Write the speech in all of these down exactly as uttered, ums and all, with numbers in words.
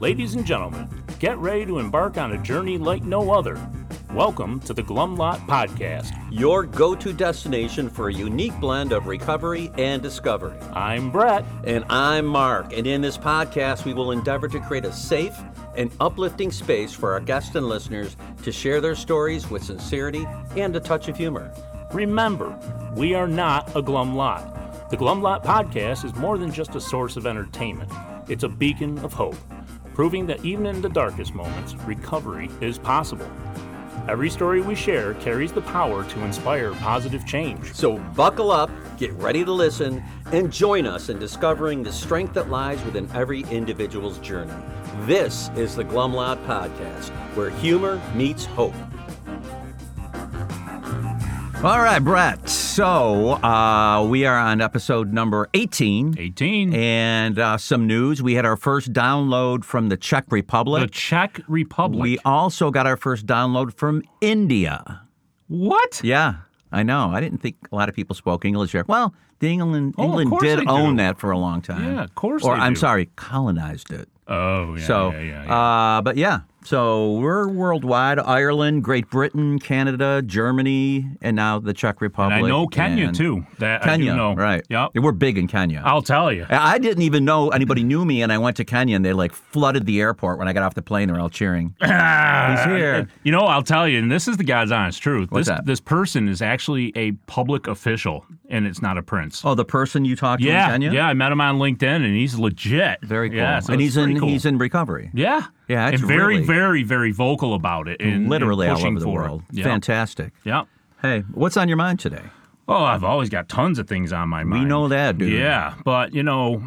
Ladies and gentlemen, get ready to embark on a journey like no other. Welcome to the Glumlot Podcast, your go-to destination for a unique blend of recovery and discovery. I'm Brett. And I'm Mark. And in this podcast, we will endeavor to create a safe and uplifting space for our guests and listeners to share their stories with sincerity and a touch of humor. Remember, we are not a glum lot. The Glumlot Podcast is more than just a source of entertainment. It's a beacon of hope, proving that even in the darkest moments, recovery is possible. Every story we share carries the power to inspire positive change. So buckle up, get ready to listen, and join us in discovering the strength that lies within every individual's journey. This is the Glumlot Podcast, where humor meets hope. All right, Brett. So uh, we are on episode number eighteen. eighteen. And uh, some news. We had our first download from the Czech Republic. The Czech Republic. We also got our first download from India. What? Yeah, I know. I didn't think a lot of people spoke English there. Well, the England, Oh, of England course did they own do. that for a long time. Yeah, of course Or they I'm do. sorry, colonized it. Oh, yeah, so, yeah, yeah. yeah. Uh, but yeah, so we're worldwide. Ireland, Great Britain, Canada, Germany, and now the Czech Republic. And I know Kenya, and too. That Kenya, I do know. right. Yep. We're big in Kenya. I'll tell you. I didn't even know anybody knew me, and I went to Kenya, and they like flooded the airport when I got off the plane. They're all cheering. He's here. You know, I'll tell you, and this is the God's honest truth. What's this that? this person is actually a public official, and it's not a prince. Oh, the person you talked to yeah, in Kenya? yeah. I met him on LinkedIn, and he's legit. Very cool. Yeah, so and it's he's in pretty cool. he's in recovery. Yeah, Yeah, it's and very, really- very, very vocal about it. And, Literally and all pushing over the for world. It. Yep. Fantastic. Yep. Hey, what's on your mind today? Oh, I've always got tons of things on my mind. We know that, dude. Yeah, but you know,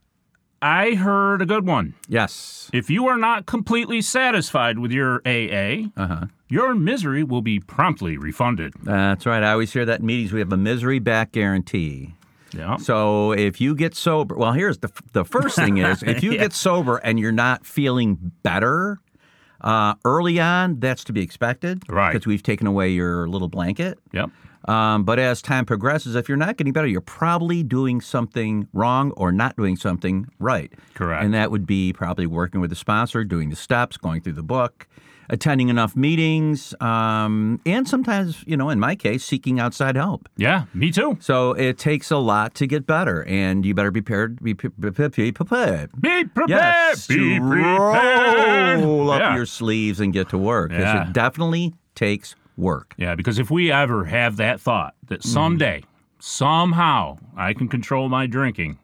I heard a good one. Yes. If you are not completely satisfied with your A A, Uh-huh. your misery will be promptly refunded. That's right. I always hear that in meetings. We have a misery back guarantee. Yeah. So if you get sober, well, here's the the first thing is if you Yeah. get sober and you're not feeling better uh, early on, that's to be expected. Right. Because we've taken away your little blanket. Yep. Um, but as time progresses, if you're not getting better, you're probably doing something wrong or not doing something right. Correct. And that would be probably working with a sponsor, doing the steps, going through the book, attending enough meetings, um, and sometimes, you know, in my case, seeking outside help. Yeah, me too. So it takes a lot to get better, and you better be prepared. Be pre- pre- pre- be prepared. Be prepared. Yes, Be to prepared. roll up yeah. your sleeves and get to work, because Yeah. it definitely takes work. Yeah, because if we ever have that thought that someday, somehow, I can control my drinking,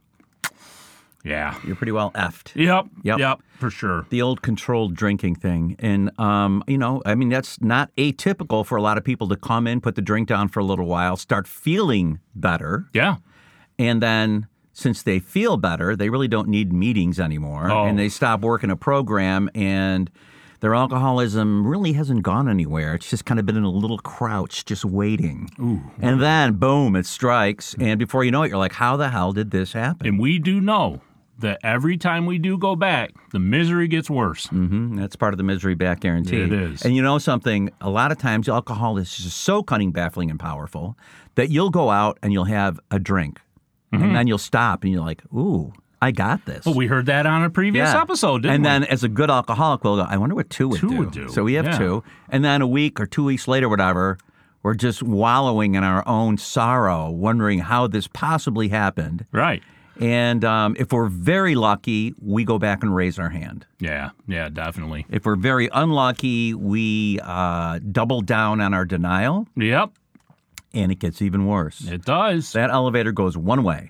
yeah. You're pretty well effed. Yep. Yep. Yep, for sure. The old controlled drinking thing. And, um, you know, I mean, that's not atypical for a lot of people to come in, put the drink down for a little while, start feeling better. Yeah. And then since they feel better, they really don't need meetings anymore. Oh. And they stop working a program, and their alcoholism really hasn't gone anywhere. It's just kind of been in a little crouch, just waiting. Ooh. And then, boom, it strikes. And before you know it, you're like, how the hell did this happen? And we do know that every time we do go back, the misery gets worse. Mm-hmm. That's part of the misery back guarantee. It is. And you know something? A lot of times alcohol is just so cunning, baffling, and powerful that you'll go out and you'll have a drink. Mm-hmm. And then you'll stop and you're like, ooh, I got this. Well, we heard that on a previous Yeah. episode, didn't and we? then as a good alcoholic, we'll go, I wonder what two would, Two do. would do. So we have Yeah. two. And then a week or two weeks later, whatever, we're just wallowing in our own sorrow, wondering how this possibly happened. Right. And um, if we're very lucky, we go back and raise our hand. Yeah, yeah, definitely. If we're very unlucky, we uh, double down on our denial, Yep, and it gets even worse. it does. That elevator goes one way,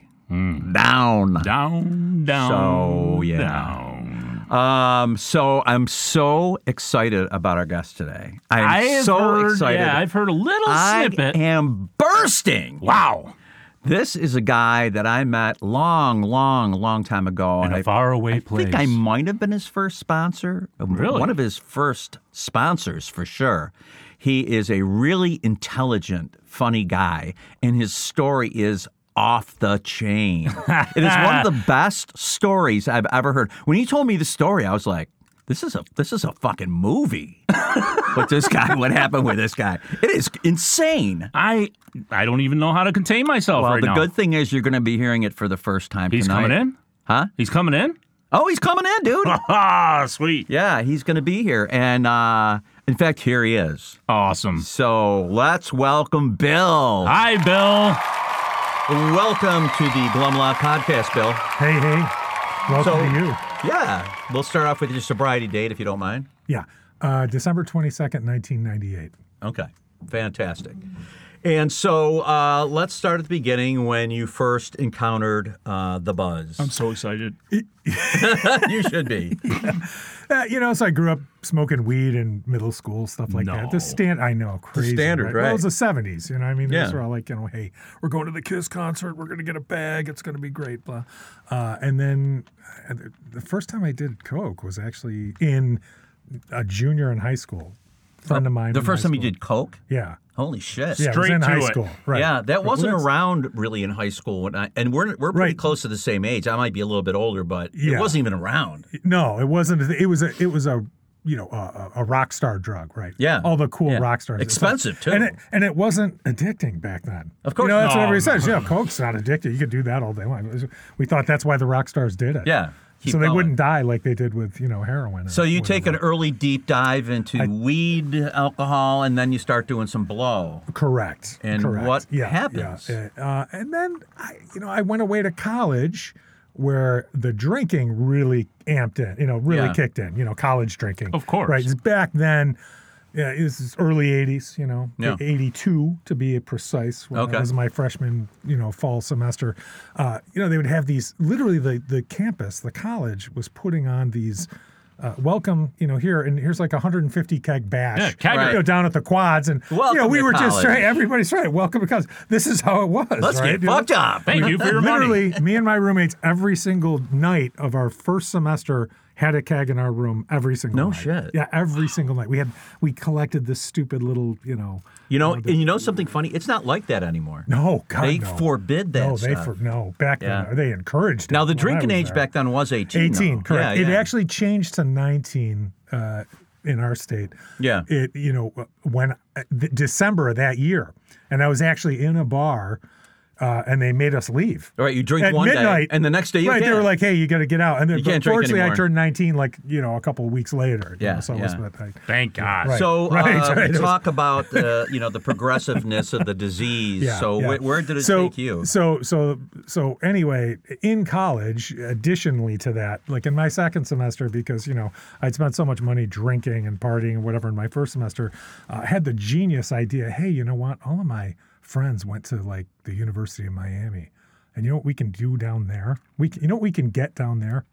down. Down, down, So, yeah. down. Um, so I'm so excited about our guest today. I am I have so heard, excited. Yeah, I've heard a little I snippet. am bursting. Wow. This is a guy that I met long, long, long time ago. In and a I- faraway I place. think I might have been his first sponsor. Really? One of his first sponsors, for sure. He is a really intelligent, funny guy, and his story is off the chain. It is one of the best stories I've ever heard. When he told me the story, I was like, This is a this is a fucking movie. What this guy, what happened with this guy? It is insane. I I don't even know how to contain myself Well, right the now. good thing is you're going to be hearing it for the first time He's tonight. coming in? Huh? He's coming in? Oh, he's coming in, dude. Ah, sweet. Yeah, he's going to be here. And uh, in fact, here he is. Awesome. So let's welcome Bill. Hi, Bill. Welcome to the Glumlot Podcast, Bill. Hey, hey. Welcome So- to you. Yeah, we'll start off with your sobriety date, if you don't mind. Yeah. Uh, December twenty-second, nineteen ninety-eight. Okay, fantastic. And so uh, let's start at the beginning when you first encountered uh, the buzz. I'm so excited. You should be. Uh, you know, so I grew up smoking weed in middle school, stuff like No. that. The stand, I know, crazy. standard, Well, right. it was the seventies, you know what I mean? Yeah. These were all like, you know, hey, we're going to the Kiss concert. We're going to get a bag. It's going to be great, blah. Uh, and then uh, the first time I did coke was actually in a junior in high school. Friend of mine. The in first high time you school. did coke? Yeah. Holy shit. Yeah, it was Straight in to high it. school. Right. Yeah, that wasn't Well, that's- around really in high school. When I, and we're, we're pretty Right. close to the same age. I might be a little bit older, but it Yeah. wasn't even around. No, it wasn't. It was a. It was a. You know, a, a rock star drug, right? Yeah. All the cool Yeah. rock stars. Expensive, too. And it, and it wasn't addicting back then. Of course You know, that's not. what everybody No, says. Yeah, coke's not addictive. You could do that all day long. We thought that's why the rock stars did it. Yeah. keep So they going. wouldn't die like they did with, you know, heroin. or So you take an whatever. early deep dive into weed, alcohol, and then you start doing some blow. Correct. And correct. what yeah, happens? Yeah. Uh, and then, I, you know, I went away to college where the drinking really amped in, you know, really Yeah. kicked in, you know, college drinking. Of course. Right. 'Cause back then, yeah, it was early eighties, you know, Yeah. eighty-two to be precise. When Okay. It was my freshman, you know, fall semester. Uh, you know, they would have these, literally the, the campus, the college was putting on these uh, welcome, you know, here, and here's like a one hundred fifty keg bash. Yeah, keg. Right. You know, down at the quads. And, Welcome you know, we to were just college. trying, everybody's trying, welcome because this is how it was. Let's right? get You know? fucked up. Thank you for your money. Literally, me and my roommates, every single night of our first semester, had a keg in our room every single No night. shit. Yeah, every single night. We had we collected this stupid little, you know. You know, uh, the- and you know something funny? It's not like that anymore. no, God, They no. forbid that No, they stuff. for no back Yeah. then they encouraged it. Now, the when I drinking was age there. back then was eighteen. eighteen, though. correct. Yeah, It yeah. actually changed to nineteen uh, in our state. Yeah. It you know when uh, th- December of that year, and I was actually in a bar, uh, and they made us leave. All right, you drink At one midnight, day, and the next day you right? can't. They were like, "Hey, you got to get out." And then, You can't drink fortunately, I anymore. turned nineteen, like you know, a couple of weeks later. you Yeah, know, so it yeah. was, but I, Thank God. Right. So Right, uh, right. It was- talk about uh, you know the progressiveness of the disease. Yeah, so yeah. wh- where did it so, take you? So so so anyway, in college, additionally to that, like in my second semester, because you know I'd spent so much money drinking and partying and whatever in my first semester, uh, I had the genius idea. Hey, you know what? All of my friends went to like the University of Miami, and you know what we can do down there? We can, you know what we can get down there?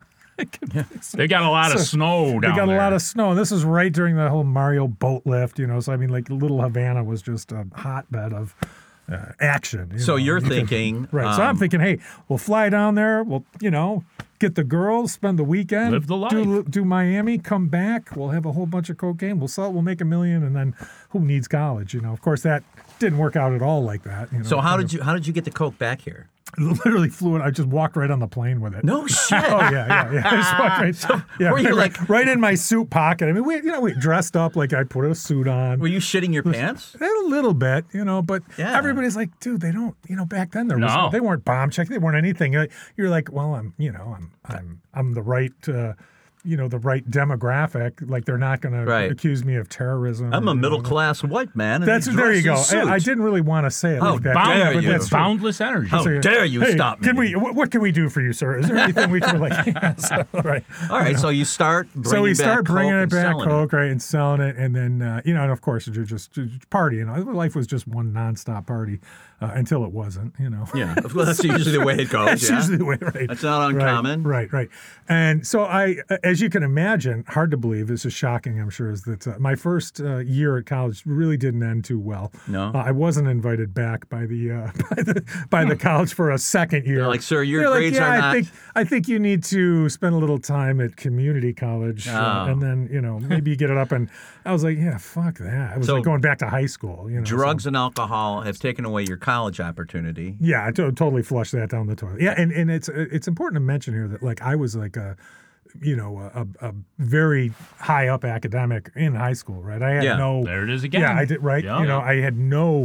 They got a lot of So, snow down They got there. a lot of snow. This is right during the whole Mario boat lift, you know. So I mean, like Little Havana was just a hotbed of uh, action. you So know. you're You could- thinking, right? so I'm um, thinking, hey, we'll fly down there. We'll, you know, get the girls, spend the weekend, Live the life. do do Miami, come back. We'll have a whole bunch of cocaine. We'll sell it. We'll make a million, and then who needs college? You know. Of course, that didn't work out at all like that. You know, So how Kind did you how did you get the coke back here? of- literally flew it? I just walked right on the plane with it. No shit. Oh yeah, yeah, yeah. I just walked right, yeah, were you right, like- right in my suit pocket? I mean, we, you know, we dressed up like I put a suit on. Were you shitting your pants? A little bit, you know, but Yeah. everybody's like, dude, they don't, you know, back then there was, No. they weren't bomb check, they weren't anything. You're like, you're like, well, I'm, you know, I'm, I'm, I'm the right, uh, you know, the right demographic. Like they're not going Right. to accuse me of terrorism. I'm or, a you know, middle class white man. And That's he there you go. dresses I, I suits. didn't really want to say it How like that. dare yeah, but you. that's true. Boundless energy. How So, dare you hey, stop me? Can we? What, what can we do for you, sir? Is there anything we can like? Yeah, so, right. All right, so you start bringing So we back start bringing coke it and back, selling coke, right, and selling it, and then uh, you know, and of course, you're just, just partying. Life was just one nonstop party uh, until it wasn't. You know. Yeah, well, that's usually the way it goes. That's yeah. usually the way, right? That's not Right, uncommon. Right, right. And so I, as you can imagine, hard to believe, this is shocking, I'm sure, is that uh, my first uh, year at college really didn't end too well. No? Uh, I wasn't invited back by the uh, by the by the college for a second year. They're like, "Sir, your They're like, grades yeah, are I not-" think I think you need to spend a little time at community college, uh, Oh. and then you know maybe you get it up. And I was like, yeah, fuck that. I was So- like going back to high school. You know, so- Drugs and alcohol have taken away your college opportunity. yeah, I to- totally flushed that down the toilet. Yeah, and, and it's it's important to mention here that like I was like a, you know, a, a very high up academic in high school, right? I had Yeah, no. There it is again. Yeah, I did right. Yeah. You know, I had no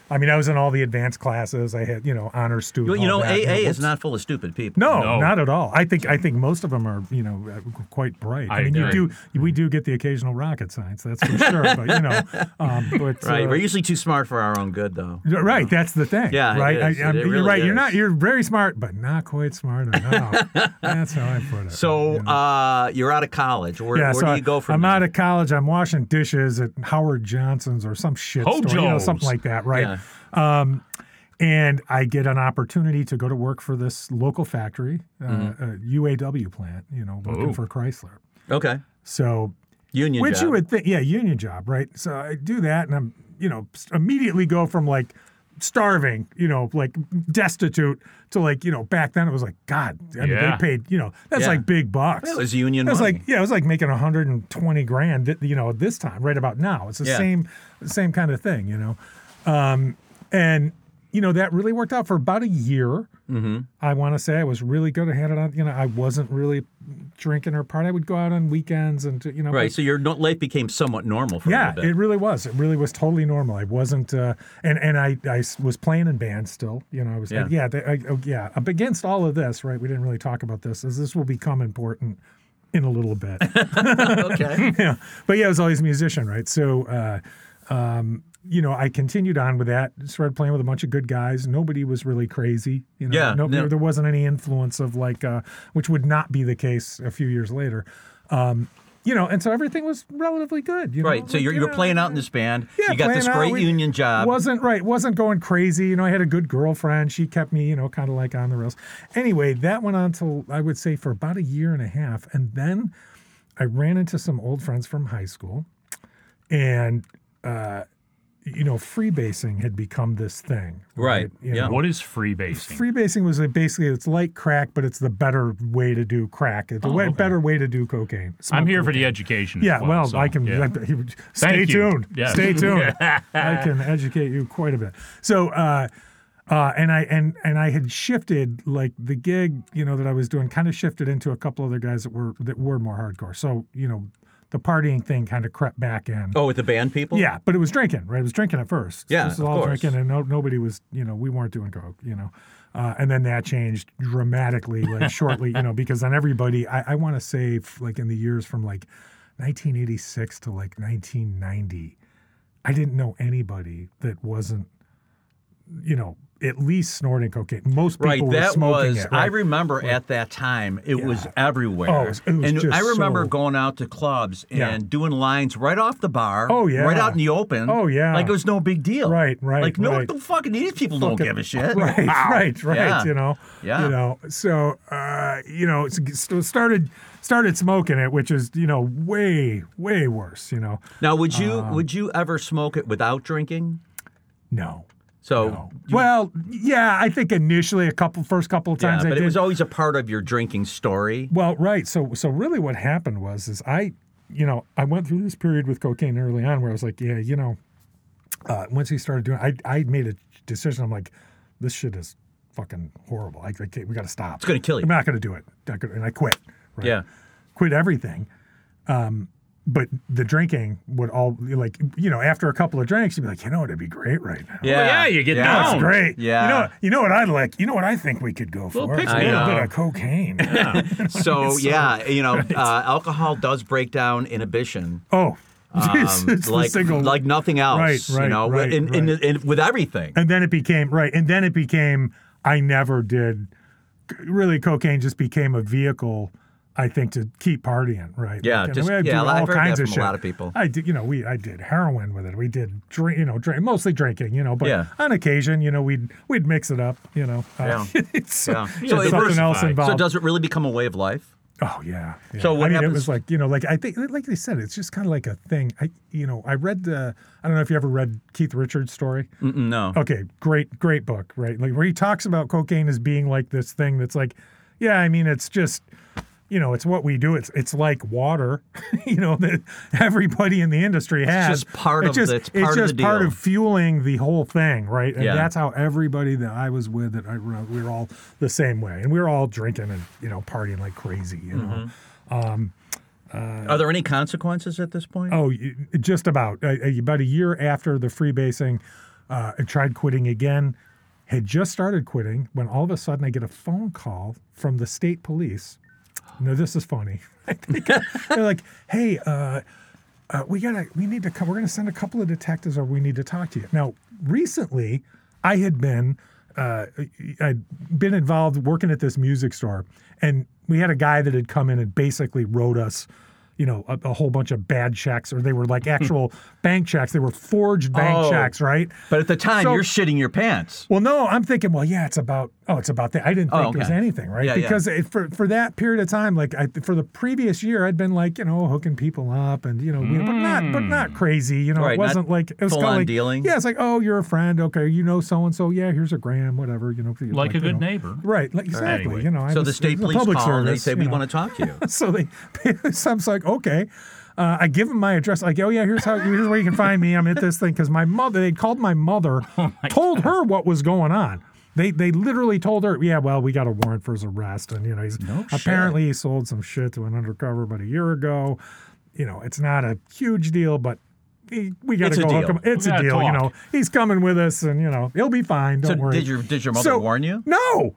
I mean, I was in all the advanced classes. I had, you know, honor student. You, you know, all that, A A you know, is not full of stupid people. No, No. not at all. I think I think most of them are, you know, uh, quite bright. I, I mean, you agree. do we do get the occasional rocket science, that's for sure. But you know, um, but, Right. uh, We're usually too smart for our own good, though. right. That's the thing. Yeah, it right. is. I, I'm- It you're really right. You're is. not. You're very smart, but not quite smart enough. That's how I put it. So you know? uh, you're out of college. Where, yeah, where so do you go from I'm there? out of college. I'm washing dishes at Howard Johnson's or some shit store, you know, Hojo's. something like that, right? Yeah. Um, and I get an opportunity to go to work for this local factory, uh, Mm-hmm. a U A W plant, you know, working Ooh. for Chrysler. Okay. So, Union which job. you would think, yeah, union job, right? So I do that, and I'm, you know, s- immediately go from like starving, you know, like destitute to like, you know, back then it was like, God, I mean, Yeah. they paid, you know, that's Yeah. like big bucks. That was union It was money. like, yeah, it was like making one hundred twenty grand, th- you know, this time, right about now. It's the Yeah. same, the same kind of thing, you know. Um, and, you know, that really worked out for about a year. Mm-hmm. I want to say I was really good. I had it on, you know, I wasn't really drinking or partying. I would go out on weekends and, you know. Right. but- So your no- life became somewhat normal for a yeah, little bit. it really was. It really was totally normal. I wasn't, uh, and and I, I s- was playing in bands still. You know, I was, Yeah. yeah, yeah, I, oh, yeah. Up against all of this, right? We didn't really talk about this, as this will become important in a little bit. Okay. yeah, but yeah, I was always a musician, right? So, uh, um, you know, I continued on with that. Started playing with a bunch of good guys. Nobody was really crazy. You know, Yeah, no, no. there wasn't any influence of like, uh, which would not be the case a few years later. Um, you know, and so everything was relatively good. You know? Right. So Like, you're you you're know, playing out in this band. yeah, you got this playing out. great We- union job. Wasn't right. Wasn't going crazy. You know, I had a good girlfriend. She kept me, you know, kind of like on the rails. Anyway, that went on till I would say for about a year and a half, and then I ran into some old friends from high school, and uh, you know, freebasing had become this thing. Right, You yeah. know? What is freebasing? Freebasing was like basically it's like crack, but it's the better way to do crack. It's a way, okay. better way to do cocaine. I'm Smoke here for the cocaine. education. as Yeah, well, so, I can. yeah. Stay Thank you. tuned. Yes. Stay tuned. I can educate you quite a bit. So, uh, uh, and I and and I had shifted like the gig, you know, that I was doing, kind of shifted into a couple other guys that were that were more hardcore. So, you know, the partying thing kind of crept back in. Oh, with the band people? Yeah, but it was drinking, right? It was drinking at first. Yeah, This was of all course. drinking, and no, nobody was, you know, we weren't doing coke, you know. Uh, and then that changed dramatically, like shortly, you know, because then everybody, I, I want to say, f- like in the years from like nineteen eighty-six to like nineteen ninety, I didn't know anybody that wasn't, you know, at least snorting cocaine. Most people Right, were that smoking was. it. I Right? remember at that time it was everywhere. Oh, it was- it was and just I remember so- going out to clubs and Yeah. doing lines right off the bar. Oh, yeah. right out in the open. Oh, yeah. like it was no big deal. Right, right, Like no, right. the fucking these people don't Fucking- give a shit. Right, right, right. Yeah. You know, Yeah. You know, so uh, you know, it's, it started started smoking it, which is you know way way worse. You know, Now, would you Um, would you ever smoke it without drinking? no. So, No. Well, yeah, I think initially a couple first couple of yeah, times I but did. it was always a part of your drinking story. Well, right. So so really what happened was is I, you know, I went through this period with cocaine early on where I was like, yeah, you know, uh, once he started doing I I made a decision. I'm like, this shit is fucking horrible. I, I can't, we got to stop. It's going to kill you. I'm not going to do it. Not gonna, and I quit. Right? Yeah. Quit everything. Um, but the drinking would all like, you know, after a couple of drinks, you'd be like, you know, it'd be great right now. Yeah, yeah, you get yeah. down. That's great. Yeah. You know, you know what I'd like? You know what I think we could go for? pick A me little up. bit of cocaine. So, So- yeah, you know, uh, alcohol does break down inhibition. Oh, it's, um, it's the like single. like nothing else. Right, you right, know, right, in, in, right. in, with everything. and then it became, right. And then it became, I never did, really cocaine just became a vehicle, I think, to keep partying, right? Yeah, Like, and just- we had to yeah, do I've all heard kinds that of from a shit. lot of people. I did, you know, we I did heroin with it. We did drink, you know, drink, mostly drinking, you know, but Yeah. on occasion, you know, we'd we'd mix it up, you know. Uh, Yeah. it's Yeah. uh, So it's it something diversified. else So involved. So does it really become a way of life? Oh yeah. yeah. So what I mean, happens- it was like you know, like I think, like they said, it's just kind of like a thing. I, you know, I read the. I don't know if you ever read Keith Richards' story. Mm-mm, no. Okay, great, great book, right? Like where he talks about cocaine as being like this thing that's like, yeah, I mean, it's just, you know, it's what we do. It's it's like water, you know, that everybody in the industry has. just part of just, the- it's part of just the part deal. of fueling the whole thing, right? And Yeah. that's how everybody that I was with, that I we were all the same way, and we were all drinking and you know partying like crazy, you know. Are there any consequences at this point? Oh, y- just about. Uh, about a year after the freebasing, Uh, I tried quitting again. Had just started quitting when all of a sudden I get a phone call from the state police. No, this is funny. They're like, "Hey, uh, uh, we gotta, we need to come. We're gonna send a couple of detectives, or we need to talk to you." Now, recently, I had been, uh, I'd been involved working at this music store, and we had a guy that had come in and basically wrote us, you know, a, a whole bunch of bad checks, or they were like actual bank checks. They were forged bank Oh. checks, right? But at the time, So- you're shitting your pants. Well, no, I'm thinking, well, yeah, it's about, oh, it's about that. I didn't think Oh, it was okay. anything, right? Yeah, yeah. because It, for for that period of time, like I, for the previous year, I'd been like, you know, hooking people up and, you know, you know, but not but not crazy. You know, Right, it not wasn't like, it was kind full-on of like, dealing? yeah, it's like, oh, you're a friend. Okay, you know so-and-so. Yeah, here's a gram, whatever, you know. Like a you good know. neighbor. Right, like, exactly. Anyway. You know, I So was, the state it was a police public call and they service, say, you we know. want to talk to you. So they, so I'm just like, okay. Uh, I give them my address. Like, oh yeah, here's how, here's where you can find me. I'm at this thing because my mother. They called my mother, Oh told her what was going on. They they literally told her, yeah, well, we got a warrant for his arrest, and you know, he's No shit. apparently he sold some shit to an undercover about a year ago. You know, it's not a huge deal, but he, we got It's to a go hook deal. him. It's We a gotta deal. You talk. know, he's coming with us, and you know, he'll be fine. Don't So worry. did your did your mother So- warn you? No.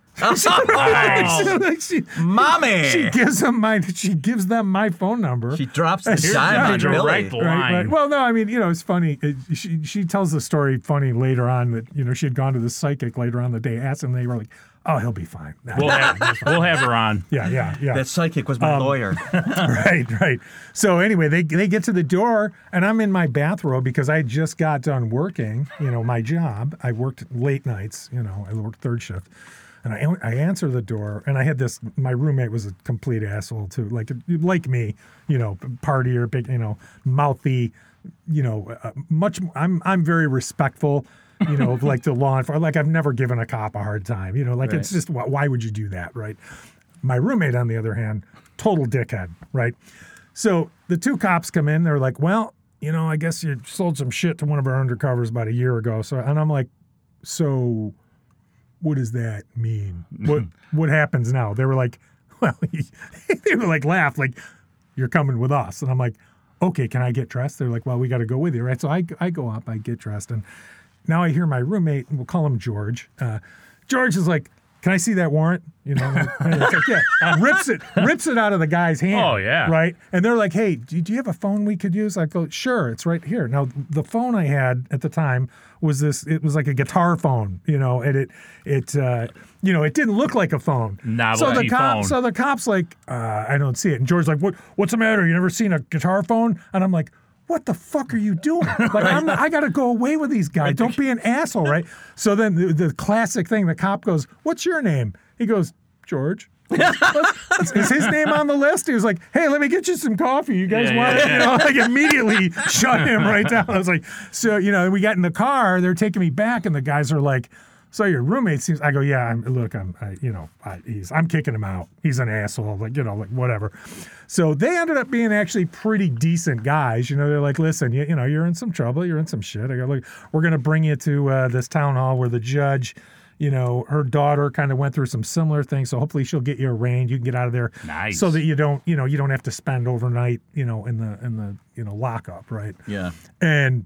she, Mommy! she gives them my. She gives them my phone number. She drops the Here's dime the on You're Billy. right, the Right, line. right. Well, no, I mean, you know, it's funny. It, she she tells the story funny later on that, you know, she had gone to the psychic later on the day, asked him, they were like, oh, he'll be fine. We'll have, we'll have her on. yeah, yeah, yeah. That psychic was my Um, lawyer. right, right. So anyway, they they get to the door, and I'm in my bathrobe because I just got done working, you know, my job. I worked late nights, you know, I worked third shift. And I, I answer the door, and I had this. My roommate was a complete asshole too, like like me, you know, partier, big, you know, mouthy, you know, uh, much. I'm I'm very respectful, you know, of like the law enforcement. Like I've never given a cop a hard time, you know, like it's Right. just why, why would you do that, right? My roommate, on the other hand, total dickhead, right? So the two cops come in, they're like, well, you know, I guess you sold some shit to one of our undercovers about a year ago. So, and I'm like, so what does that mean? What what happens now? They were like, well, they were like, laugh, like, you're coming with us. And I'm like, okay, can I get dressed? They're like, well, we got to go with you, right? So I, I go up, I get dressed. And now I hear my roommate, and we'll call him George. Uh, George is like, can I see that warrant? You know, and it's like, yeah, rips it, rips it out of the guy's hand. Oh, yeah. Right. And they're like, hey, do do you have a phone we could use? I go, sure, it's right here. Now, the phone I had at the time was this, it was like a guitar phone, you know, and it, it, uh, you know, it didn't look like a phone. so the Novelty cop, phone. so the cop's like, uh, I don't see it. And George's like, what, what's the matter? You never seen a guitar phone? And I'm like, what the fuck are you doing? Like, I'm not, I got to go away with these guys. Don't be an asshole, right? So then the, the classic thing, the cop goes, what's your name? He goes, George. Is is his name on the list? He was like, hey, let me get you some coffee. You guys Yeah, want yeah, it? You know, like immediately shut him right down. I was like, so, you know, we got in the car, they're taking me back, and the guys are like, so your roommate seems, I go, yeah, I'm, look, I'm, I, you know, I, he's, I'm kicking him out. He's an asshole, like, you know, like whatever. So they ended up being actually pretty decent guys. You know, they're like, listen, you, you know, you're in some trouble. You're in some shit. I go, look, we're going to bring you to uh, this town hall where the judge, you know, her daughter kind of went through some similar things. So hopefully she'll get you arraigned. You can get out of there. Nice. So that you don't, you know, you don't have to spend overnight, you know, in the, in the, you know, lockup. Right. Yeah. And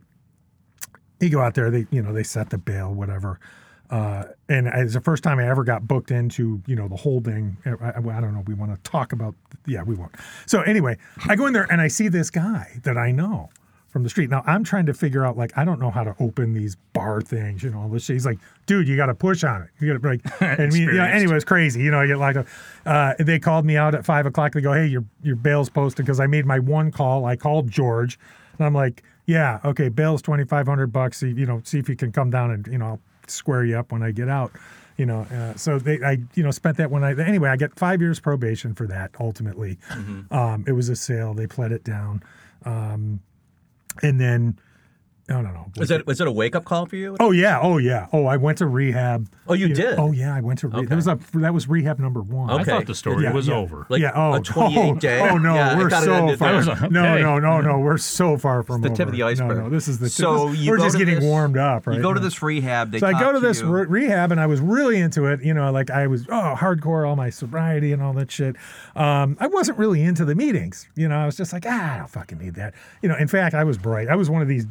you go out there, they, you know, they set the bail, whatever. Uh, and it's the first time I ever got booked into, you know, the holding. I, I, I don't know. We want to talk about, yeah, we won't. So anyway, I go in there and I see this guy that I know from the street. Now I'm trying to figure out, like, I don't know how to open these bar things, you know, all this shit. He's like, dude, you got to push on it. You got to like, and me, you know, Experienced. anyway, it's crazy. You know, I get like, a, uh, they called me out at five o'clock. They go, hey, your, your bail's posted. Cause I made my one call. I called George and I'm like, yeah, okay. Bail's twenty-five hundred bucks. See, you know, see if you can come down and, you know, I'll square you up when I get out, you know. Uh, so they, I, you know, spent that when I, anyway, I get five years probation for that. Ultimately, Mm-hmm. um, it was a sale. They pled it down. Um, and then, I don't know. Was it was it a wake up call for you? Oh yeah. Oh yeah. Oh, I went to rehab. Oh, you know- did? Oh yeah. I went to rehab. Okay. That was a, that was rehab number one. I Okay. thought the story Yeah, was yeah. over. Like yeah. Oh, a twenty-eight oh, day? Oh no, Yeah, I we're thought it so ended far. there. That was a- No, okay. no, no, no. We're so far from the over. tip of the iceberg. No, no. This is the tip. So this- you we're go just to getting this- warmed up, right? You go to Yeah. this rehab. They So I talk go to this you. re- rehab, and I was really into it. You know, like I was oh hardcore, all my sobriety and all that shit. Um, I wasn't really into the meetings. You know, I was just like, ah, I don't fucking need that. You know, in fact, I was bright. I was one of these geniuses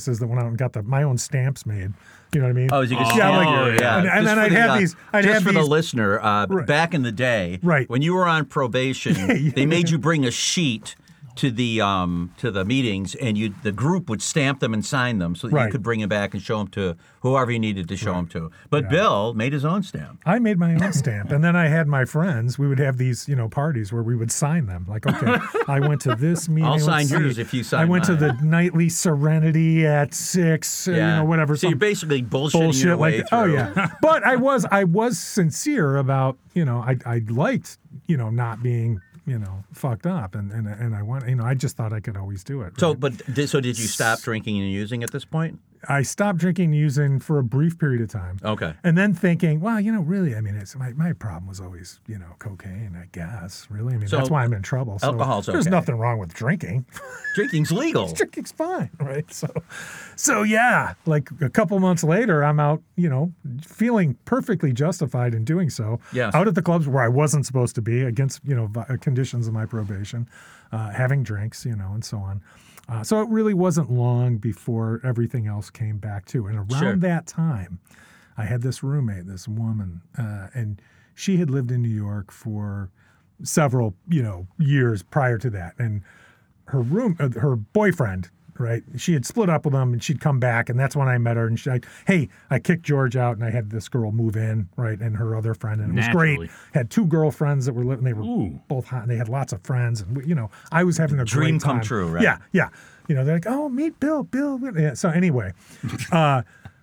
businesses that went out and got the my own stamps made. You know what I mean? Oh, you can Oh, stamp like- your- yeah. and- and Just then for I'd the, have uh, these- I'd just have for the these- listener, uh, Right. back in the day, Right. when you were on probation, Yeah. they made you bring a sheet to the um, to the meetings, and you the group would stamp them and sign them so that you Right. could bring them back and show them to whoever you needed to show them to. But Bill made his own stamp. I made my own stamp, and then I had my friends. We would have these, you know, parties where we would sign them. Like, okay, I went to this meeting. I'll let's sign see. yours if you sign I went mine. to the nightly Serenity at six. Uh, you know, whatever. So you're some basically bullshitting bullshit your way like through. oh yeah. But I was I was sincere about, you know, I I liked, you know, not being, you know, fucked up, and and and I want, you know, I just thought I could always do it. So, right? but did, so did you stop drinking and using at this point? I stopped drinking and using for a brief period of time. Okay. And then thinking, well, you know, really, I mean, it's my, my problem was always, you know, cocaine, I guess. Really, I mean, So that's why I'm in trouble. So alcohol's there's okay. nothing wrong with drinking. Drinking's legal. Drinking's fine, right? So, so yeah, like a couple months later, I'm out, you know, feeling perfectly justified in doing so. Yes. Out at the clubs where I wasn't supposed to be, against, you know, vi- conditions of my probation, uh, having drinks, you know, and so on. Uh, so it really wasn't long before everything else came back too. And around Sure. that time, I had this roommate, this woman, uh, and she had lived in New York for several, you know, years prior to that. And her room, uh, her boyfriend, right? She had split up with him, and she'd come back, and that's when I met her. And she's like, "Hey, I kicked George out, and I had this girl move in, right? And her other friend, and it was Naturally. great. Had two girlfriends that were living. They were Ooh. both hot, and they had lots of friends, and we, you know, I was having a Dream great come time. true, right? Yeah, yeah. You know, they're like, "Oh, meet Bill, Bill." Yeah. So anyway, uh,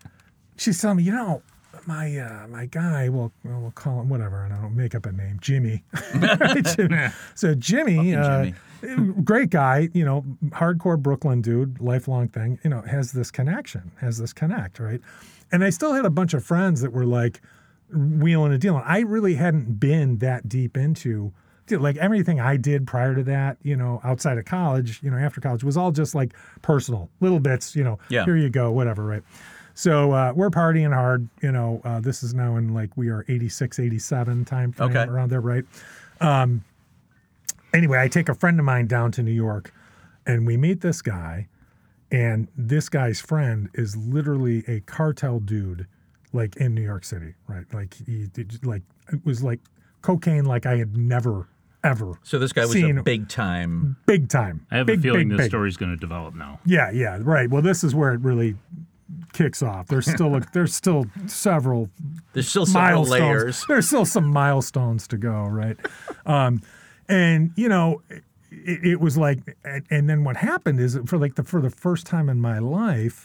she's telling me, you know, my uh, my guy, we'll we'll call him whatever, and I don't make up a name, Jimmy. Jimmy. So Jimmy, uh, great guy, you know, hardcore Brooklyn dude, lifelong thing, you know, has this connection, has this connect, right? And I still had a bunch of friends that were like wheeling and dealing. I really hadn't been that deep into, dude, like everything I did prior to that, you know, outside of college, you know, after college was all just like personal, little bits, you know, Yeah. here you go, whatever, right? So uh, we're partying hard, you know, uh, this is now in like, we are eighty-six, eighty-seven time frame, Okay. around there, right? Um, anyway, I take a friend of mine down to New York, and we meet this guy, and this guy's friend is literally a cartel dude, like in New York City, right? Like he, did- like it was like cocaine, like I had never, ever. So this guy was seen a big time. big time. I have big, a feeling big, this big. story's going to develop now. Yeah, yeah, right. Well, this is where it really kicks off. There's still a, there's still several There's still several milestones. layers. There's still some milestones to go, right? Um, and you know, it, it was like, and, and then what happened is for like the for the first time in my life,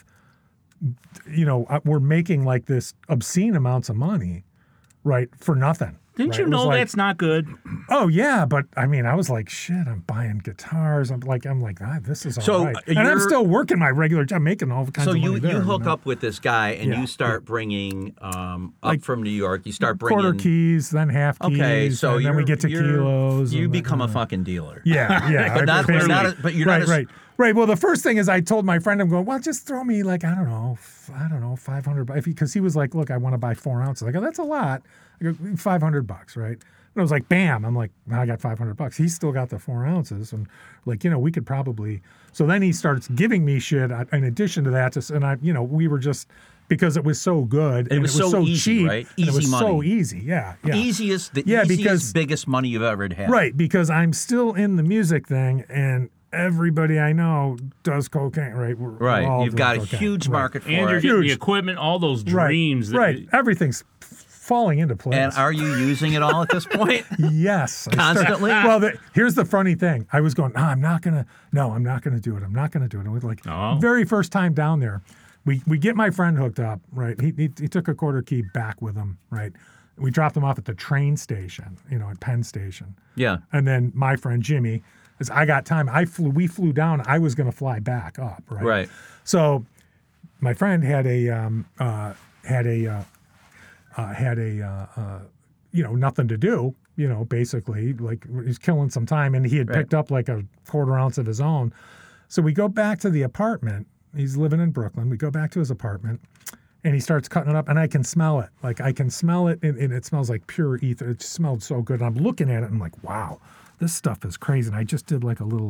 you know, I- we're making like this obscene amounts of money, right, for nothing. Didn't right? you It was know like, that's not good? Oh yeah, but I mean, I was like, shit. I'm buying guitars. I'm like, I'm like, ah, this is all So, right. uh, And I'm you're- still working my regular job, making all kinds So of you money there. you hook know? up with this guy and Yeah. you start bringing um, up Like from New York. You start bringing quarter keys, then half keys. Okay, so and then we you're- get to you're- kilos. You and then, become a uh, fucking dealer. Yeah, yeah. But I- not- basically- not a- but you're not right, a s- right, right. Well, the first thing is I told my friend, I'm going, well, just throw me like I don't know, f- I don't know, five hundred bucks, because he was like, look, I want to buy four ounces. I go, that's a lot. I go, five hundred bucks, right? And I was like, bam. I'm like, I got five hundred bucks. He's still got the four ounces, and like, you know, we could probably. So then he starts giving me shit uh, in addition to that, just, and I, you know, we were just. Because it was so good, and was it was so so, easy, cheap, right? and it Easy was so money. easy, yeah, yeah. Easiest, the Yeah, easiest, because- biggest money you've ever had. Right, because I'm still in the music thing, and everybody I know does cocaine. Right, We're Right. all You've doing got a cocaine. huge Right. market for And you're it. getting the Huge. equipment, all those Right, dreams. That right. Everything's f- falling into place. And are you using it all at this point? Yes, I started- Constantly? well, the, here's the funny thing. I was going, no, I'm not gonna. No, I'm not gonna do it. I'm not gonna do it. And we like Oh. very first time down there, we we get my friend hooked up. Right, he, he he took a quarter key back with him. Right, we dropped him off at the train station. You know, at Penn Station. Yeah. And then my friend Jimmy, as I got time, I flew. We flew down. I was going to fly back up. Right. Right. So, my friend had a um, uh, had a uh, uh, had a uh, uh, you know nothing to do. You know, basically, like he's killing some time, and he had Right. picked up like a quarter ounce of his own. So we go back to the apartment. He's living in Brooklyn. We go back to his apartment. And he starts cutting it up, and I can smell it. Like I can smell it, and, and it smells like pure ether. It smelled so good. And I'm looking at it, and I'm like, wow, this stuff is crazy. And I just did like a little,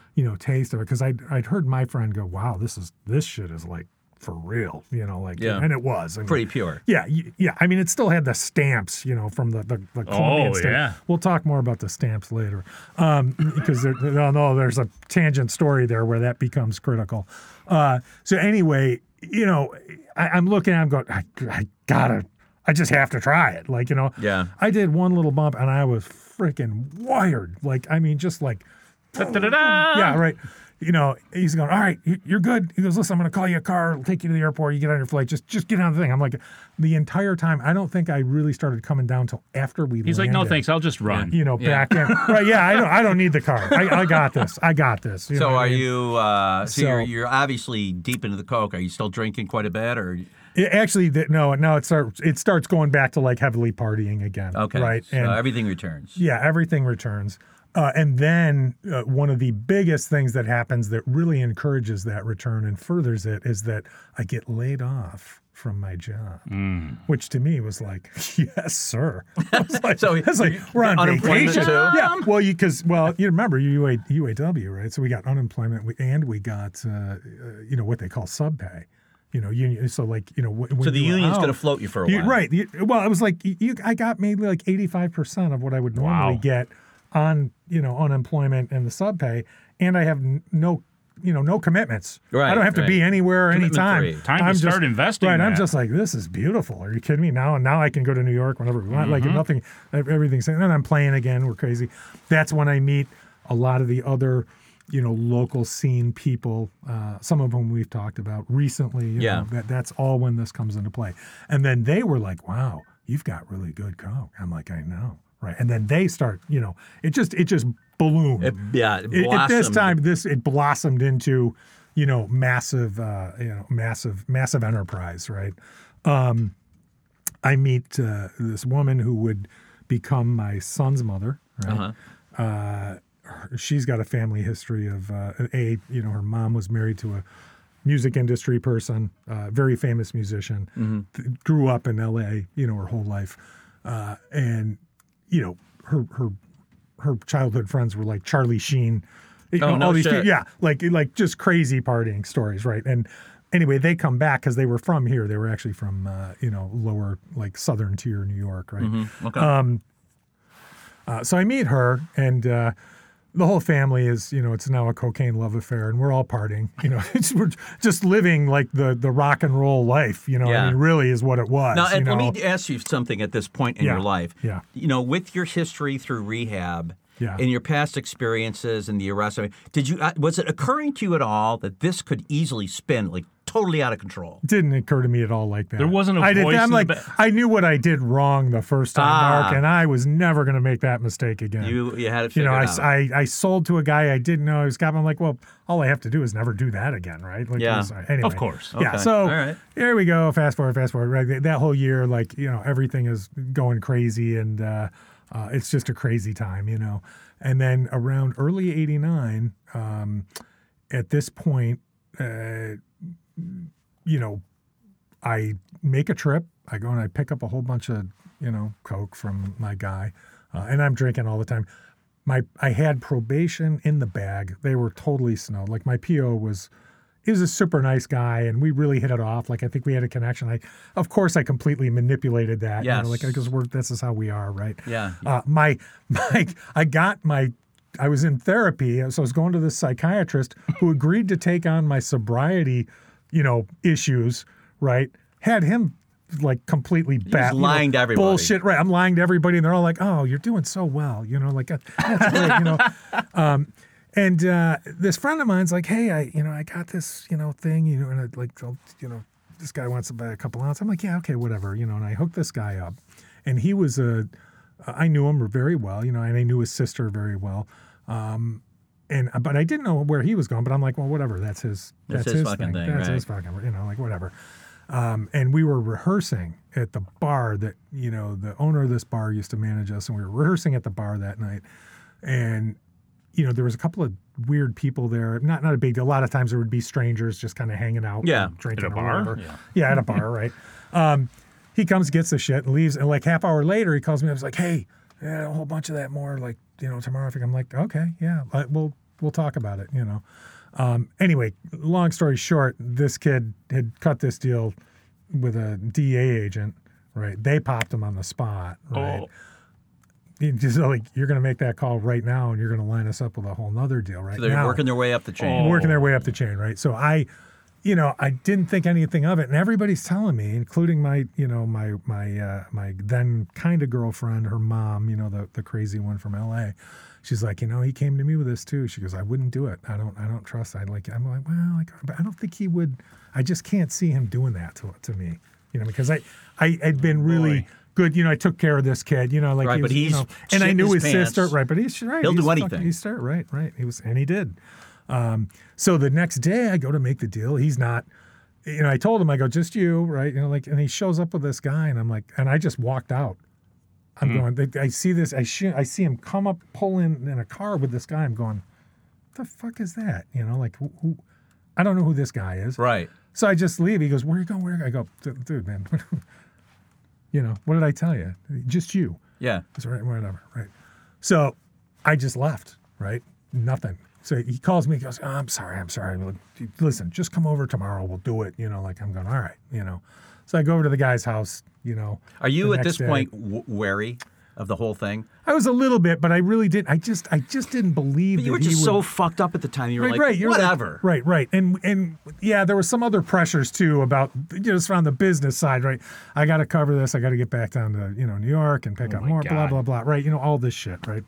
you know, taste of it because I'd I'd heard my friend go, wow, this is this shit is like for real, you know, like Yeah. and it was I mean, Pretty pure. Yeah, y- yeah. I mean, it still had the stamps, you know, from the the, the Colombian Oh, stamp. yeah. We'll talk more about the stamps later, um, because there, no, no, there's a tangent story there where that becomes critical. Uh, so anyway, you know, I, I'm looking at, I'm going, I, I gotta, I just have to try it. Like, you know, Yeah. I did one little bump and I was freaking wired. Like, I mean, just like, Da-da-da-da. yeah, right. You know, he's going, all right, you- you're good. He goes, listen, I'm going to call you a car, I'll take you to the airport, you get on your flight, just just get on the thing. I'm like, the entire time, I don't think I really started coming down till after we He's like, landed. no thanks, I'll just run. You know, Yeah. back in. Right, yeah, I don't, I don't need the car. I, I got this. I got this. You know So what I are mean? you? Uh, so, So- you're, you're obviously deep into the coke. Are you still drinking quite a bit, or It actually, th- no, now it starts, it starts going back to like heavily partying again. okay? Right. So And everything returns. yeah, everything returns. Uh, and then uh, one of the biggest things that happens that really encourages that return and furthers it is that I get laid off from my job, Mm. which to me was like, yes, sir. I was like, So I was like we're on unemployment vacation. too? Yeah, well, you because well, you remember U A, U A W, right? So we got unemployment we, and we got uh, uh, you know what they call sub pay. You know, union. So like you know, when So the you were union's out- going to float you for a you- while, right. You- well, it was like you, you. I got maybe like eighty-five percent of what I would normally Wow. get on you know unemployment and the sub pay, and I have n- no you know no commitments. Right, I don't have to be right. anywhere Commitment anytime. free. Time to I'm start just, investing Right. I'm that. just like, this is beautiful. Are you kidding me? Now now I can go to New York whenever we want. Like nothing, everything's. And then I'm playing again. We're crazy. That's when I meet a lot of the other. You know, local scene people, uh, some of whom we've talked about recently. You Yeah. know, that that's all when this comes into play. And then they were like, "Wow, you've got really good coke." I'm like, "I know, right?" And then they start, you know, it just it just ballooned. It, yeah, it It- at this blossomed. time, this it blossomed into, you know, massive, uh, you know, massive, massive enterprise, right? Um, I meet uh, this woman who would become my son's mother, right? Uh-huh. Uh, her- she's got a family history of uh, a, you know, her mom was married to a music industry person, uh, very famous musician, Mm-hmm. th- grew up in L A, you know, her whole life, uh, and you know, her her her childhood friends were like Charlie Sheen, you Oh, know, no all these shit. people, yeah, like like just crazy partying stories, right? And anyway, they come back because they were from here. They were actually from uh, you know lower like southern tier New York, right? Mhm. Okay. Um, uh, so I meet her, and uh, the whole family is, you know, it's now a cocaine love affair, and we're all partying. You know, it's, we're just living like the the rock and roll life. You know, Yeah. I mean, really is what it was. Now, you and know? let me ask you something at this point in Yeah, your life. yeah. You know, with your history through rehab Yeah. and your past experiences and the arrest, I mean, did you uh, was it occurring to you at all that this could easily spin like totally out of control? Didn't occur to me at all like that. There wasn't a I did, voice I'm in the like, ba- I knew what I did wrong the first time, Ah. Mark, and I was never going to make that mistake again. You you had it You figured know, I, out. I, I sold to a guy I didn't know he was cop. I'm like, well, all I have to do is never do that again, right? Like, Yeah. it was- anyway. Of course. Yeah. Okay. So All right. here we go. Fast forward, fast forward. Right. That whole year, like, you know, everything is going crazy, and uh, uh, it's just a crazy time, you know. And then around early eighty-nine, um, at this point, uh, you know, I make a trip. I go and I pick up a whole bunch of, you know, coke from my guy, uh, and I'm drinking all the time. My I had probation in the bag. They were totally snowed. Like my P O was, he was a super nice guy, and we really hit it off. Like I think we had a connection. I, of course, I completely manipulated that. You Yes. know, like because we're this is how we are, right? Yeah. Uh, my my I got my. I was in therapy, so I was going to this psychiatrist who agreed to take on my sobriety, you know, issues. Right? Had him like completely bat, you know, lying to everybody. bullshit. Right? I'm lying to everybody, and they're all like, "Oh, you're doing so well," you know, like that's great, you know. Um, and uh, this friend of mine's like, "Hey, I, you know, I got this, you know, thing, you know, and I, like, I'll, you know, this guy wants to buy a couple ounces." I'm like, "Yeah, okay, whatever," you know. And I hooked this guy up, and he was a, I knew him very well, you know, and I knew his sister very well. Um, and but I didn't know where he was going. But I'm like, well, whatever. That's his. That's That's, his his, fucking thing. thing, That's right. his fucking. You know, like whatever. Um, and we were rehearsing at the bar that, you know, the owner of this bar used to manage us, and we were rehearsing at the bar that night. And, you know, there was a couple of weird people there. Not not a big deal. A lot of times there would be strangers just kind of hanging out, Yeah. and drinking At a or bar? whatever. Yeah. Yeah, at a bar, right? Um, he comes, gets the shit, and leaves. And like half hour later, he calls me up. He's like, "Hey, yeah, a whole bunch of that more. Like, you know, tomorrow." I'm like, "Okay, yeah, uh, well, we'll talk about it, you know. Um, anyway, long story short, this kid had cut this deal with a D A agent, right? They popped him on the spot, right? Oh. You just like, you're going to make that call right now, and you're going to line us up with a whole nother deal right So they're now. working their way up the chain. Oh. Working their way up the chain, right? So I, you know, I didn't think anything of it, and everybody's telling me, including my, you know, my my uh, my then kind of girlfriend, her mom, you know, the the crazy one from L A. She's like, you know, he came to me with this too. She goes, I wouldn't do it. I don't, I don't trust. I like, I'm like, well, like, I don't think he would. I just can't see him doing that to to me, you know, because I, I had been really. Boy. Good, you know, I took care of this kid, you know, like Right, he was, but he's you know, and I shitting knew his his, pants. sister, right? But he's right. He'll he's do fucking- anything. He's start, right, right. He was, and he did. Um, so the next day, I go to make the deal. He's not, you know. I told him, I go, just you, right? You know, like, and he shows up with this guy, and I'm like, and I just walked out. I'm going. I see this. I sh- I see him come up, pull in in a car with this guy. I'm going, what the fuck is that? You know, like who? who I don't know who this guy is. Right. So I just leave. He goes, where are you going? Where? I go, dude, man. You know, what did I tell you? Just you. Yeah. That's right, whatever, right. So I just left, right? Nothing. So he calls me, he goes, oh, I'm sorry, I'm sorry. I'm like, listen, just come over tomorrow, we'll do it. You know, like I'm going, all right, you know. So I go over to the guy's house, you know. Are you the at next this day. point w- wary of the whole thing? I was a little bit, but I really didn't. I just, I just didn't believe But you that were he just would, so fucked up at the time. You were right, like, right, you're like- whatever. right, right, and and yeah, there were some other pressures too about just around the business side, right? I got to cover this. I got to get back down to you know New York and pick Oh up my more, blah God. blah blah, right? You know all this shit, right?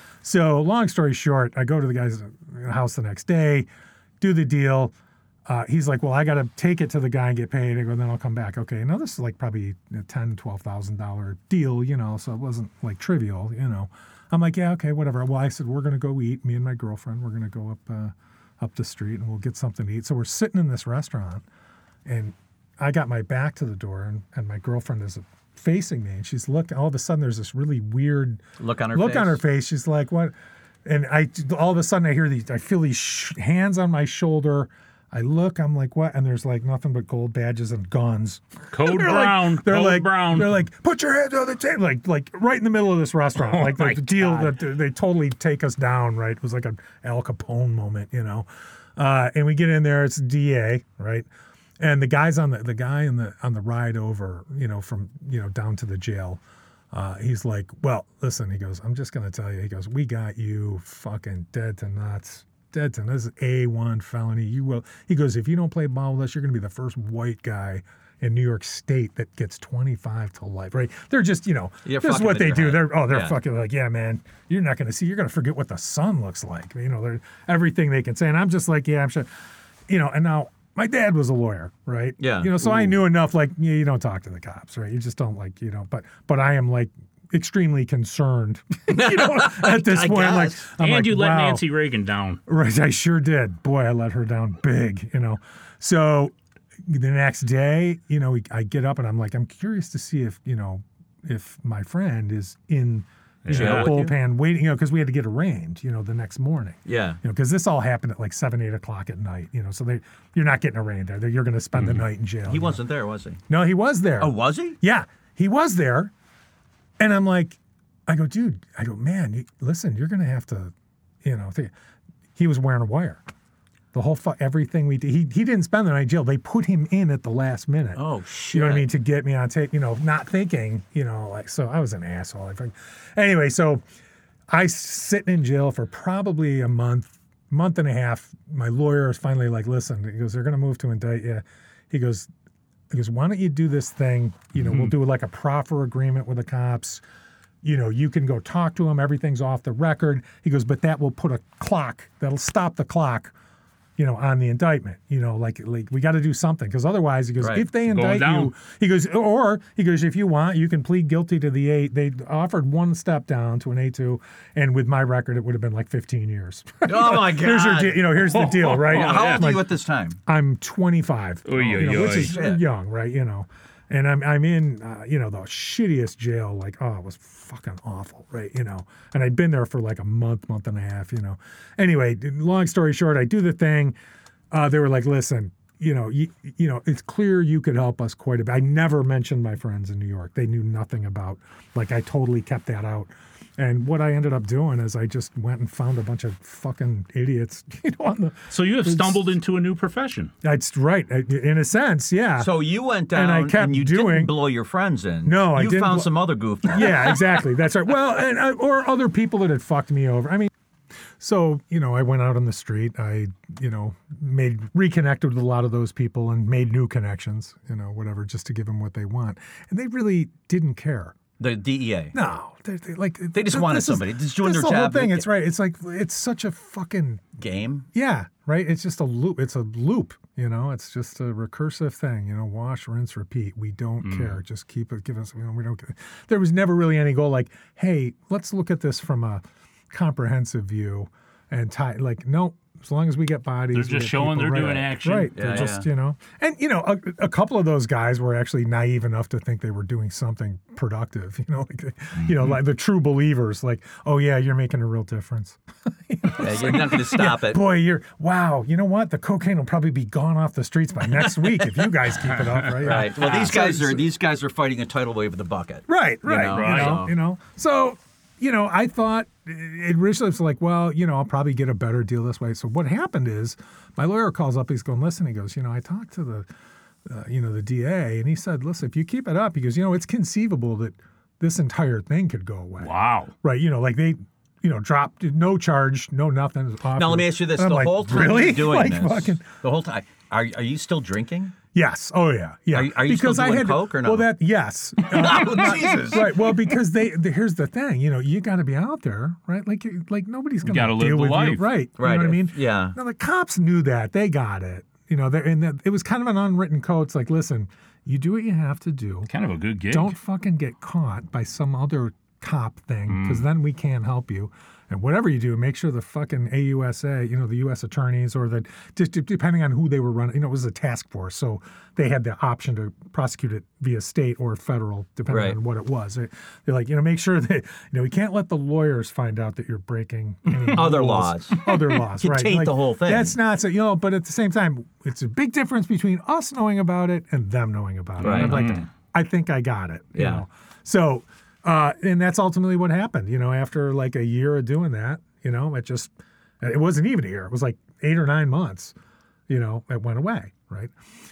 So long story short, I go to the guy's house the next day, do the deal. Uh, he's like, well, I got to take it to the guy and get paid, and then I'll come back. Okay, now this is like probably a ten thousand dollars, twelve thousand dollars deal, you know, so it wasn't like trivial, you know. I'm like, yeah, okay, whatever. Well, I said, we're going to go eat, me and my girlfriend, we're going to go up uh, up the street and we'll get something to eat. So we're sitting in this restaurant, and I got my back to the door, and, and my girlfriend is facing me, and she's looking, all of a sudden there's this really weird Look on her look face. on her face. She's like, what? And I, all of a sudden I hear these, I feel these sh- hands on my shoulder. I look, I'm like, what? And there's like nothing but gold badges and guns. Code They're Brown. Like, they're Code like, Brown. they're like, put your hands on the table, like, like right in the middle of this restaurant. Oh like the, my the deal God. that they totally take us down, right? It was like an Al Capone moment, you know. Uh, and we get in there, it's D A, right? And the guy's on the the guy in the on the ride over, you know, from you know down to the jail. Uh, he's like, well, listen, he goes, I'm just gonna tell you, he goes, we got you fucking dead to nuts. Dead to nuts. This is A one felony. You will. He goes, if you don't play ball with us, you're going to be the first white guy in New York State that gets twenty-five to life. Right? They're just, you know, You're this is fucking what with they your do. head. They're oh, they're Yeah. fucking like, yeah, man. You're not going to see. You're going to forget what the sun looks like. You know, they're everything they can say. And I'm just like, yeah, I'm sure. You know, and now my dad was a lawyer, right? Yeah. You know, so I knew enough. Like, yeah, you don't talk to the cops, right? You just don't like, you know. But but I am like extremely concerned, you know, at this I point. I'm like, guess. I'm and like, you let wow. Nancy Reagan down. Right, I sure did. Boy, I let her down big, you know. So the next day, you know, we, I get up and I'm like, I'm curious to see if, you know, if my friend is in you Jail know, with you? bullpen waiting, you know, because we had to get arraigned, you know, the next morning. Yeah. You know, because this all happened at like seven, eight o'clock at night, you know, so they, you're not getting arraigned there. You're going to spend the night in jail. He you know. wasn't there, was he? No, he was there. Oh, was he? Yeah, he was there. And I'm like, I go, dude, I go, man, you, listen, you're going to have to, you know, think. He was wearing a wire. The whole, fu- everything we did, he, he didn't spend the night in jail. They put him in at the last minute. Oh, shit. You know what I mean? To get me on tape, you know, not thinking, you know, like, so I was an asshole. I think. Anyway, so I sit in jail for probably a month, month and a half. My lawyer is finally like, listen, he goes, they're going to move to indict you. He goes, he goes, why don't you do this thing? You know, we'll do like a proffer agreement with the cops. You know, you can go talk to them. Everything's off the record. He goes, but that will put a clock. That'll stop the clock, you know, on the indictment. You know, like, like we got to do something. Because otherwise, he goes, Right. if they Going indict down. you, he goes, or he goes, if you want, you can plead guilty to the eight. They offered one step down to an A two. And with my record, it would have been like fifteen years. Oh, my God. Here's your, de- you know, here's the deal, right? How yeah. old are Like, you at this time? I'm twenty-five, Oy, you know, oy, which oy. is Shit. young, right? You know, and I'm I'm in, uh, you know, the shittiest jail. Like, oh, it was fucking awful, right? You know, and I'd been there for like a month, month and a half. You know, anyway, long story short, I do the thing. Uh, they were like, listen, you know, you, you know, it's clear you could help us quite a bit. I never mentioned my friends in New York. They knew nothing about. Like, I totally kept that out. And what I ended up doing is I just went and found a bunch of fucking idiots, you know, on the. So you have stumbled into a new profession. That's right, in a sense, yeah. So you went down And I and, kept you doing- didn't blow your friends in. No, I you didn't found blo- some other goofball. Yeah, exactly. That's right. Well, and, uh, or other people that had fucked me over. I mean, so, you know, I went out on the street. I, you know, made reconnected with a lot of those people and made new connections, you know, whatever, just to give them what they want. And they really didn't care. The D E A. No, they, they like They just th- wanted this is- somebody. Just doing this their the whole job. thing. It's right. It's like it's such a fucking Game. yeah, right. It's just a loop. It's a loop. You know, it's just a recursive thing. You know, wash, rinse, repeat. We don't care. Just keep it. Give us. You know, we don't. There was never really any goal like, hey, let's look at this from a comprehensive view and tie. Like, no. As long as we get bodies, They're we just get showing people, they're right. doing action. Right. Yeah, They're just, yeah. you know, and, you know, a, a couple of those guys were actually naive enough to think they were doing something productive, you know, like, Mm-hmm. you know, like the true believers, like, oh, yeah, you're making a real difference. Yeah, you're not going to stop it. Boy, you're, wow, you know what? The cocaine will probably be gone off the streets by next week if you guys keep it up, right? Right. Well, these So- guys are these guys are fighting a tidal wave of the bucket. Right, You right. know, You Right. know, so- you know. So, you know, I thought it originally was like, well, you know, I'll probably get a better deal this way. So what happened is my lawyer calls up, he's going, listen, he goes, you know, I talked to the, uh, you know, the D A, and he said, listen, if you keep it up, he goes, you know, it's conceivable that this entire thing could go away. Wow. Right. You know, like they, you know, dropped no charge, no nothing. Now let me ask you this: And I'm the like, whole time really? you're doing Like, this, fucking- the whole time, are are you still drinking? Yes. Oh yeah. Yeah. Are you- are you still because I doing had coke or no? Well, that yes. Uh, Oh, Jesus! right. Well, because they the, here's the thing. You know, you got to be out there, right? Like you- like nobody's going gotta to live deal the with life. you, right? Right, You know what I if- mean? yeah. Now the cops knew that. They got it. You know, they're- and that it was kind of an unwritten code. It's like, listen, you do what you have to do. Kind of a good gig. Don't fucking get caught by some other cop thing, Mm. because then we can't help you. And whatever you do, make sure the fucking A U S A, you know, the U S attorneys, or the just de- depending on who they were running, you know, it was a task force, so they had the option to prosecute it via state or federal, depending Right. on what it was. They, they're like, you know, make sure that you know we can't let the lawyers find out that you're breaking any Other rules. laws. other laws, You right? taint the whole thing. That's not so, you know. But at the same time, it's a big difference between us knowing about it and them knowing about it. Right. And I'm like, I think I got it. You Yeah. know? So, uh, and that's ultimately what happened. You know, after like a year of doing that, you know, it just, it wasn't even a year. It was like eight or nine months, you know, it went away. Right.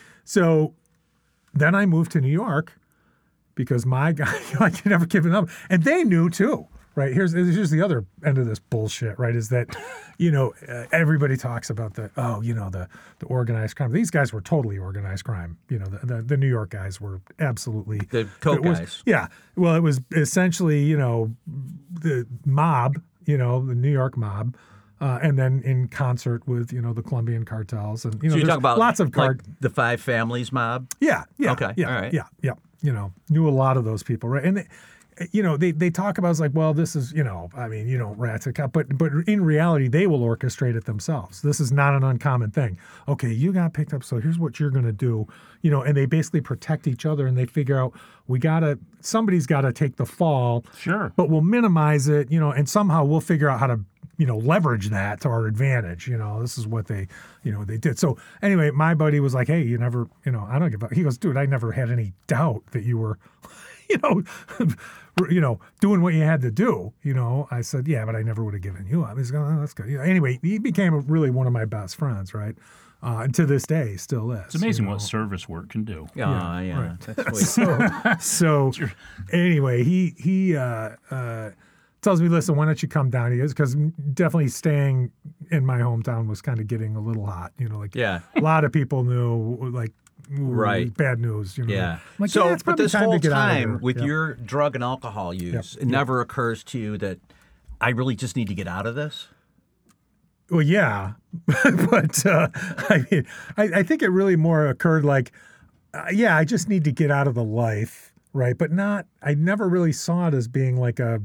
So then I moved to New York because my guy, you know, I could never give it up. And they knew too. Right. Here's here's the other end of this bullshit, right? Is that, you know, uh, everybody talks about the, oh, you know, the, the organized crime. These guys were totally organized crime. You know, the, the, the New York guys were absolutely. The coke it was- guys. Yeah. Well, it was essentially, you know, the mob, you know, the New York mob. Uh, and then in concert with, you know, the Colombian cartels. And, you know, So you there's talk about lots of like card. the Five Families mob. Yeah, yeah. Okay, Yeah, all right. yeah, yeah. You know, knew a lot of those people, right? And they, you know, they they talk about it's like, well, this is, you know, I mean, you know, rats a cop, but but in reality, they will orchestrate it themselves. This is not an uncommon thing. Okay, you got picked up, so here's what you're going to do, you know, and they basically protect each other, and they figure out we gotta somebody's got to take the fall, Sure. but we'll minimize it, you know, and somehow we'll figure out how to, you know, leverage that to our advantage. You know, this is what they, you know, they did. So anyway, my buddy was like, hey, you never, you know, I don't give a, he goes, dude, I never had any doubt that you were, you know, you know, doing what you had to do. You know, I said, yeah, but I never would have given you up. He's going, oh, that's good. You know, anyway, he became really one of my best friends, right? Uh, and to this day, still is. It's amazing you know? what service work can do. Yeah, yeah. right. That's sweet. So, so anyway, he he uh, uh, tells me, listen, why don't you come down here? Because definitely staying in my hometown was kind of getting a little hot. You know, like Yeah. a lot of people knew, like, ooh, Right. bad news. You know, Yeah. I'm like, so, yeah, it's but probably this time whole to get out of time here. with Yeah. your drug and alcohol use, Yep. it never occurs to you that I really just need to get out of this. Well, yeah, but uh, I mean, I, I think it really more occurred like, uh, yeah, I just need to get out of the life, right? But not, I never really saw it as being like a,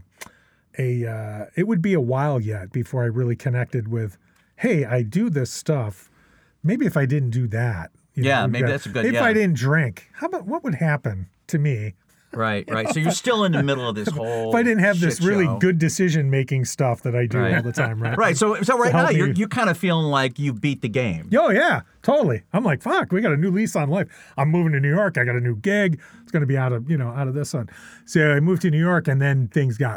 a. Uh, it would be a while yet before I really connected with, hey, I do this stuff. Maybe if I didn't do that, you Yeah, know, maybe that's a good- If yeah. I didn't drink, how about what would happen to me Right, right. So you're still in the middle of this whole. if I didn't have this shit really show. good decision making stuff that I do Right. all the time, right? Right. So, so right help now you're me. you're kind of feeling like you beat the game. Oh, yeah, totally. I'm like, fuck, we got a new lease on life. I'm moving to New York. I got a new gig. It's going to be out of, you know, out of this one. So I moved to New York, and then things got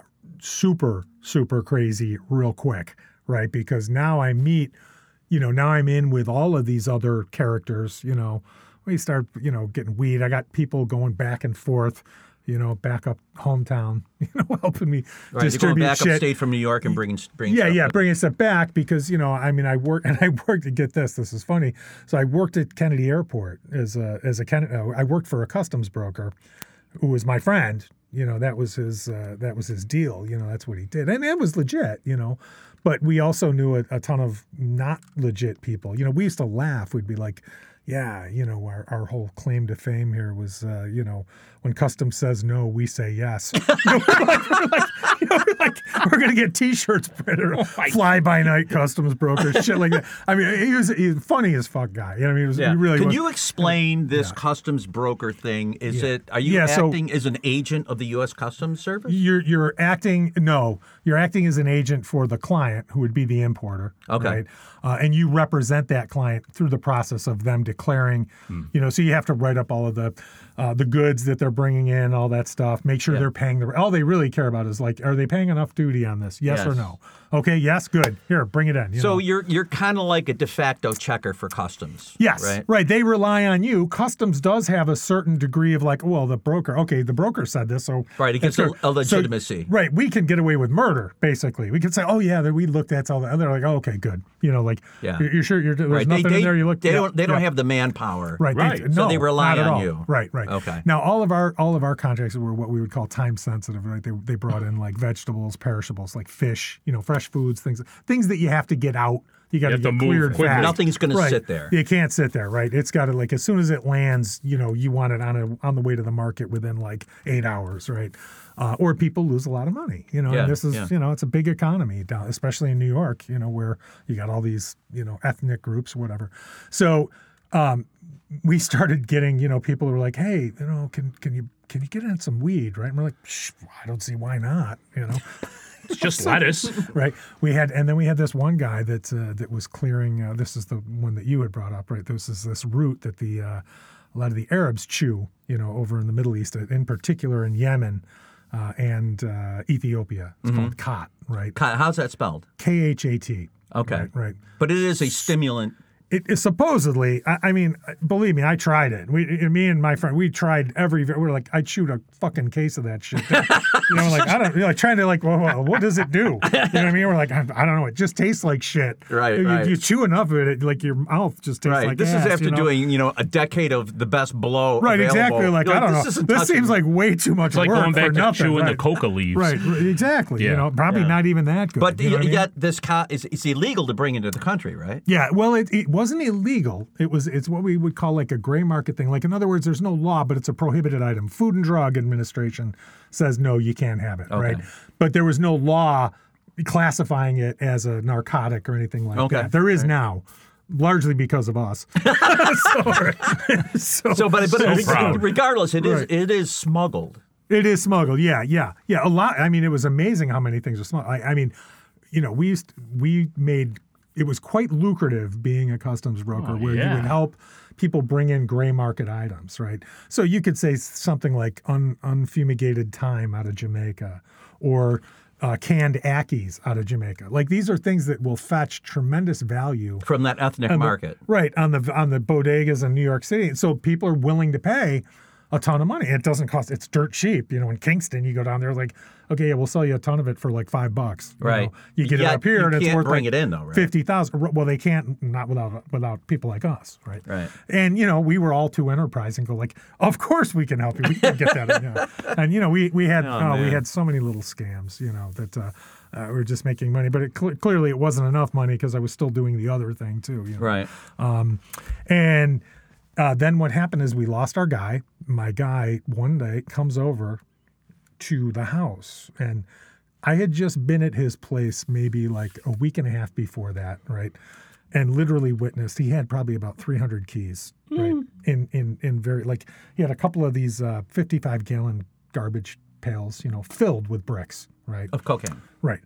super, super crazy real quick, right? Because now I meet, you know, now I'm in with all of these other characters, you know. We start, you know, getting weed. I got people going back and forth, you know, back up hometown, you know, helping me Right, distribute you're going back shit. upstate from New York and bringing, bringing Yeah, stuff yeah, with bringing stuff back because, you know, I mean, I work and I worked to get this. This is funny. So I worked at Kennedy Airport as a as a Ken, uh, I worked for a customs broker who was my friend. You know, that was his uh, that was his deal. You know, that's what he did, and it was legit. You know, but we also knew a, a ton of not legit people. You know, we used to laugh. We'd be like, yeah, you know, our, our whole claim to fame here was, uh, you know, when customs says no, we say yes. You know, we're like, we're like, you know, we're, like we're going to get T-shirts printed, oh fly-by-night customs brokers, shit like that. I mean, he was, he was funny as fuck guy. You know, I mean, he, was, Yeah. he really Can was. you explain this Yeah. customs broker thing? Is Yeah. it, are you Yeah, so- acting as an agent of the U S Customs Service? You're you're acting no, you're acting as an agent for the client, who would be the importer. Okay. Right? Uh, and you represent that client through the process of them declaring, Hmm. you know, so you have to write up all of the uh, the goods that they're bringing in, all that stuff. Make sure Yeah. they're paying the. All they really care about is like, are they paying enough duty on this? Yes, or Yes. no? Okay, yes, good. Here, bring it in. You So know? you're you're kind of like a de facto checker for customs. Yes, Right? They rely on you. Customs does have a certain degree of like, well, the broker, okay, the broker said this, so Right, it gives it's a, good. a legitimacy. So, right, we can get away with murder, basically. We can say, oh yeah, we looked at all that. And they're like, oh, okay, good. You know, like, Yeah. you're, you're sure you're, there's Right. nothing They, in they, there. You look. they yeah, don't they don't yeah. have the manpower. Right, Right. They, So no, they rely not at on all. you. Right, right. Okay. Now all of our all of our contracts were what we would call time sensitive. Right, they they brought in like vegetables, perishables, like fish, you know, fresh foods, things things that you have to get out. You got You to have to get move cleared quickly. fast. Nothing's gonna Right. sit there. You can't sit there, right? It's got to like as soon as it lands, you know, you want it on a on the way to the market within like eight hours, right? Uh, or people lose a lot of money, you know. Yeah, and this is, yeah. you know, it's a big economy down, especially in New York, you know, where you got all these, you know, ethnic groups, whatever. So um, we started getting, you know, people who were like, hey, you know, can can you can you get in some weed, right? And we're like, Shh, I don't see why not, you know. It's just lettuce. Right. We had, and then we had this one guy that uh, that was clearing. Uh, this is the one that you had brought up, right? This is this root that the uh, a lot of the Arabs chew, you know, over in the Middle East, in particular in Yemen uh, and uh, Ethiopia. It's called khat, right? Ka- How's that spelled? K H A T. Okay. Right. right. But it is a stimulant. It is supposedly. I, I mean, believe me, I tried it. We, me and my friend, we tried every. We were like, I'd shoot a fucking case of that shit. You know, like I don't, you know, like trying to like, well, well, what does it do? You know what I mean? We're like, I, I don't know. It just tastes like shit. Right, You, right. you chew enough of it, it, like your mouth just tastes Right. like this ass, is after you know? doing, you know, a decade of the best blow Right, available. exactly. Like You're I don't this know. isn't This touching seems me. like way too much It's like work going back for to nothing. chewing right. the coca leaves. Right, right, exactly. Yeah. You know, probably Yeah. not even that good. But you know what I mean? yet this co- is it's illegal to bring into the country, right? Yeah, well, it, it wasn't illegal. It was it's what we would call like a gray market thing. Like in other words, there's no law, but it's a prohibited item. Food and Drug Administration says no, you can't have it, right? But there was no law classifying it as a narcotic or anything like Okay. that. There is now. Largely because of us. so, so, So, but, but So it- proud. regardless, it is Right. it is smuggled. It is smuggled. Yeah, yeah, yeah. A lot. I mean, it was amazing how many things are smuggled. I, I mean, you know, we used we made it was quite lucrative being a customs broker, Oh, where you yeah. would help people bring in gray market items, right? So you could say something like un, unfumigated thyme out of Jamaica, or uh, canned Ackies out of Jamaica. Like these are things that will fetch tremendous value From that ethnic on the- market. right, on the on the bodegas in New York City. So people are willing to pay a ton of money. It doesn't cost. It's dirt cheap. You know, in Kingston, you go down there like, okay, yeah, we'll sell you a ton of it for like five bucks. You Right. know, you get Yet it up here, you and it's can't worth bring like it in, though, right? fifty thousand. Well, they can't not without without people like us, right? Right. And you know, we were all too enterprising. Go like, of course we can help you. We can get that. In, you know. And you know, we we had Oh, oh, we man. had so many little scams. You know that. Uh, uh, we were just making money, but it cl- clearly it wasn't enough money because I was still doing the other thing too. You know? Right. Um, and uh, then what happened is we lost our guy. My guy one day comes over to the house, and I had just been at his place maybe like a week and a half before that, right? And literally witnessed. He had probably about three hundred keys, right? In in in very like he had a couple of these uh, fifty-five gallon garbage pails, you know, filled with bricks, right? Of cocaine. Right.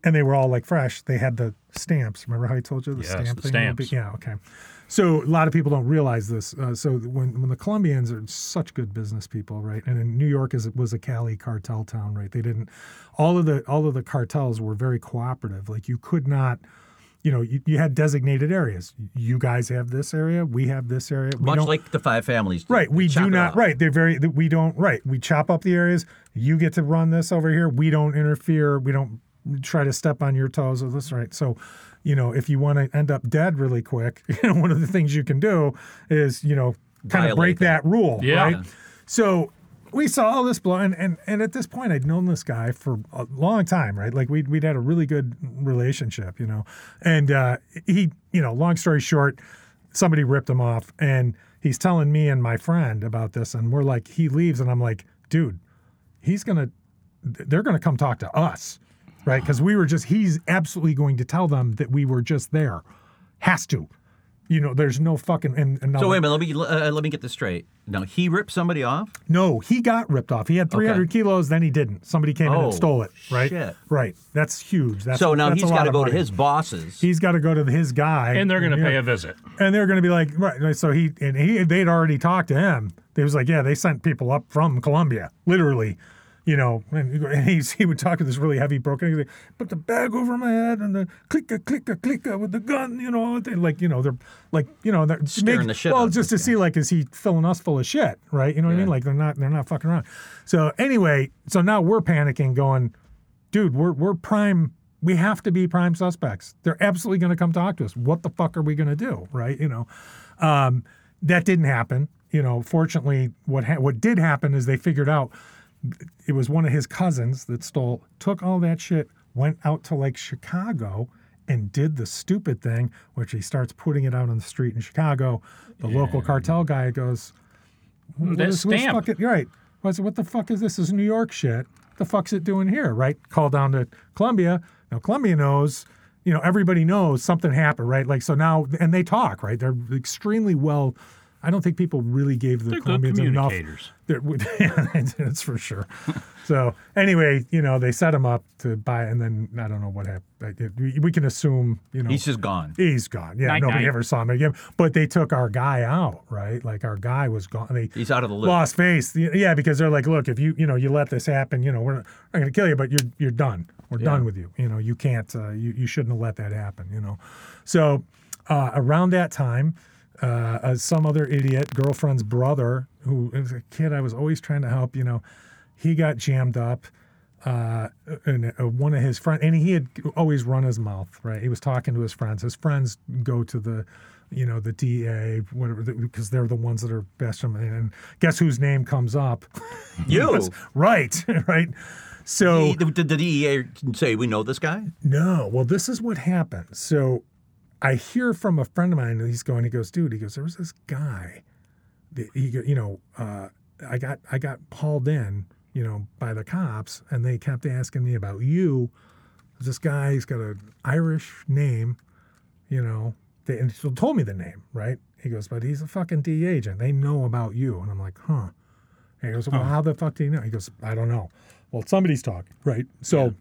and they were all like fresh. They had the stamps. Remember how I told you the Yes, stamp the thing? stamps. Yeah, okay. So a lot of people don't realize this. Uh, so when when the Colombians are such good business people, right? And in New York is was a Cali cartel town, right? They didn't all of the all of the cartels were very cooperative. Like you could not, you know, you, you had designated areas. You guys have this area, we have this area. We Much don't- like the five families. do. Right, we Chop do it not. up. Right, they're very. We don't. Right, we chop up the areas. You get to run this over here. We don't interfere. We don't try to step on your toes or this. Right. So, you know, if you want to end up dead really quick, you know, one of the things you can do is, you know, kind of Violate break that. that rule. Yeah. Right. So we saw all this blow, and, and and at this point, I'd known this guy for a long time. Right. Like we'd we'd had a really good relationship. You know, and uh, he, you know, long story short, somebody ripped him off, and he's telling me and my friend about this, and we're like, he leaves, and I'm like, dude, he's gonna, they're gonna come talk to us, right? Because we were just, he's absolutely going to tell them that we were just there, has to, you know. There's no fucking. And, and now So wait a minute. Let me uh, let me get this straight. Now he ripped somebody off. no, he got ripped off. He had three hundred kilos, then he didn't. Somebody came in Oh, and stole it, right? shit. Right. That's huge. That's So now that's he's got got to go to his bosses. He's got to go to his guy, And they're going to yeah. pay a visit. And they're going to be like, right. right, So he and he they'd already talked to him. They was like, yeah, they sent people up from Colombia, literally, you know. And, and he's, he would talk to this really heavy broken. He's like, put the bag over my head and the clicka clicka clicka with the gun, you know. They, like you know, they're like you know, they're Scaring make- the shit Well, out of just to this see like, is he filling us full of shit, right? You know what I Yeah. mean? Like they're not they're not fucking around. So anyway, so now we're panicking, going, dude, we're we're prime. We have to be prime suspects. They're absolutely going to come talk to us. What the fuck are we going to do, right? You know, um, that didn't happen. You know, fortunately, what ha- what did happen is they figured out it was one of his cousins that stole, took all that shit, went out to like Chicago and did the stupid thing, which he starts putting it out on the street in Chicago. The local cartel guy goes, what That is- what's stamp. fucking- you're right. What's, what the fuck is this? This is New York shit. The fuck's it doing here, right? Call down to Columbia. Now Columbia knows, you know, everybody knows something happened, right? Like, so now, and they talk, right? They're extremely well. I don't think people really gave the They're good Colombians enough. communicators. They're- Yeah, that's for sure. So anyway, you know, they set him up to buy, and then I don't know what happened. Like, it- We, we can assume, you know, He's just gone. he's gone. Yeah, Night, nobody night. ever saw him again. But they took our guy out, right? Like our guy was gone. They He's out of the loop. lost face. Yeah, because they're like, look, if you you know you let this happen, you know, we're not, we're not going to kill you, but you're you're done. We're Yeah. done with you. You know, you can't. Uh, you you shouldn't have let that happen. You know, so uh, around that time. Uh, uh, some other idiot girlfriend's brother, who was a kid I was always trying to help, you know, he got jammed up. Uh, and uh, one of his friends, and he had always run his mouth, right? He was talking to his friends. His friends go to the, you know, the D A, whatever, because they're the ones that are best. From, and guess whose name comes up? You. Right, right. So He- did the D E A say we know this guy? no, well, this is what happened. So I hear from a friend of mine, and he's going, he goes, dude, he goes, there was this guy that he, go- you know, uh, I got, I got hauled in, you know, by the cops, and they kept asking me about you. This guy, he's got an Irish name, you know, they, and he told me the name, right? He goes, but he's a fucking D E A agent. They know about you. And I'm like, huh. And he goes, well, how the fuck do you know? He goes, I don't know. Well, somebody's talking, right? So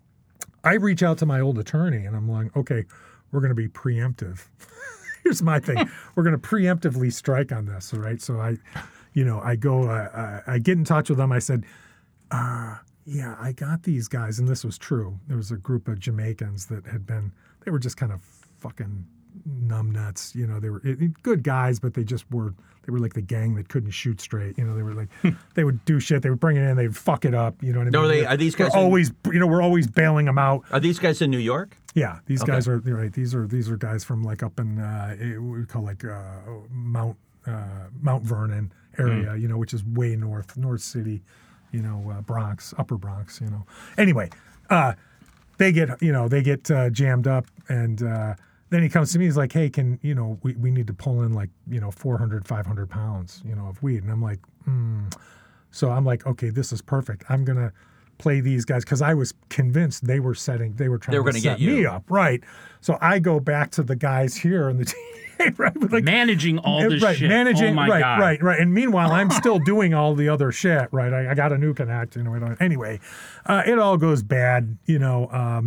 I reach out to my old attorney, and I'm like, okay, we're going to be preemptive. Here's my thing. We're going to preemptively strike on this, all right? So I, you know, I go, uh, I get in touch with them. I said, uh, yeah, I got these guys, and this was true. There was a group of Jamaicans that had been, they were just kind of fucking numbnuts. You know, they were it, good guys, but they just were, they were like the gang that couldn't shoot straight. You know, they were like, they would do shit. They would bring it in, they'd fuck it up. You know what I mean? Are they- We're- are these we're guys in- always, you know, we're always bailing them out. Are these guys in New York? Yeah, these Okay. guys are you're right. These are these are guys from like up in uh, eh, what we call like uh, Mount uh, Mount Vernon area, you know, which is way north, North City, you know, uh, Bronx, Upper Bronx, you know. Anyway, uh, they get you know they get uh, jammed up, and uh, then he comes to me. He's like, hey, can you know we, we need to pull in like you know four hundred, five hundred pounds, you know, of weed, and I'm like, hmm. So I'm like, okay, this is perfect. I'm gonna play these guys because I was convinced they were setting, they were trying They were to gonna set get you. me up, right? So I go back to the guys here in the team, right? With like, Managing all this right, shit. managing, Oh my right, God. right, right. And meanwhile, I'm still doing all the other shit, right? I, I got a new connect, you know. I don't- Anyway, uh, it all goes bad, you know. Um,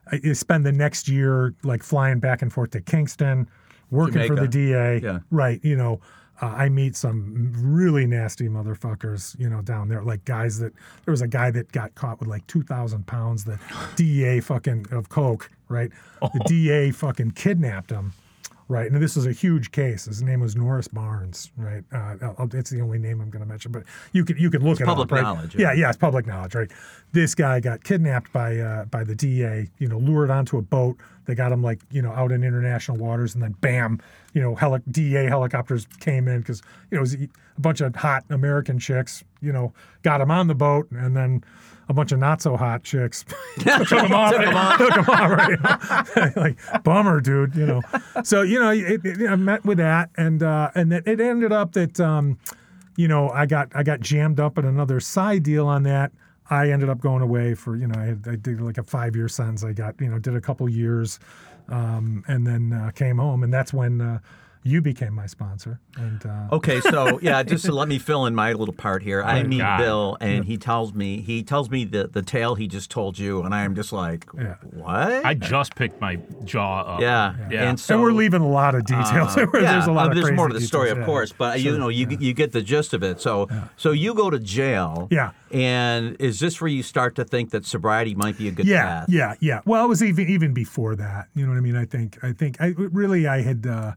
I, I spend the next year like flying back and forth to Kingston, working Jamaica. for the D A. Yeah. Right. You know, uh, I meet some really nasty motherfuckers, you know, down there. Like guys that, there was a guy that got caught with like two thousand pounds, the D A fucking of coke, right? Oh. The D A fucking kidnapped him. Right, and this was a huge case. His name was Norris Barnes. Right, uh, I'll, it's the only name I'm going to mention, but you could you could look it's it public up. Right? knowledge. Yeah. yeah, yeah, it's public knowledge. Right, this guy got kidnapped by uh, by the D A. You know, lured onto a boat. They got him like you know out in international waters, and then bam, you know, heli- D A helicopters came in because you know it was a bunch of hot American chicks. You know, got him on the boat, and then a bunch of not so hot chicks took him off. Took him off. Took him off right, you know? Like bummer, dude. You know. So you know, it, it, I met with that, and uh, and it, it ended up that um, you know I got I got jammed up in another side deal on that. I ended up going away for you know I, had, I did like a five year sentence. I got you know did a couple years, um, and then uh, came home, and that's when. Uh, You became my sponsor. And uh, okay, so yeah, just to let me fill in my little part here. I meet God. Bill, and he tells me he tells me the the tale he just told you, and I am just like, yeah. what? I just picked my jaw up. Yeah, yeah. yeah. And so and we're leaving a lot of details. Uh, there's yeah, a lot uh, of there's crazy more to the details. story, of yeah. course, but sure. you know, you yeah. you get the gist of it. So yeah. so you go to jail. Yeah. And is this where you start to think that sobriety might be a good yeah, path? Yeah, yeah. Well, it was even even before that. You know what I mean? I think I think I really I had. Uh,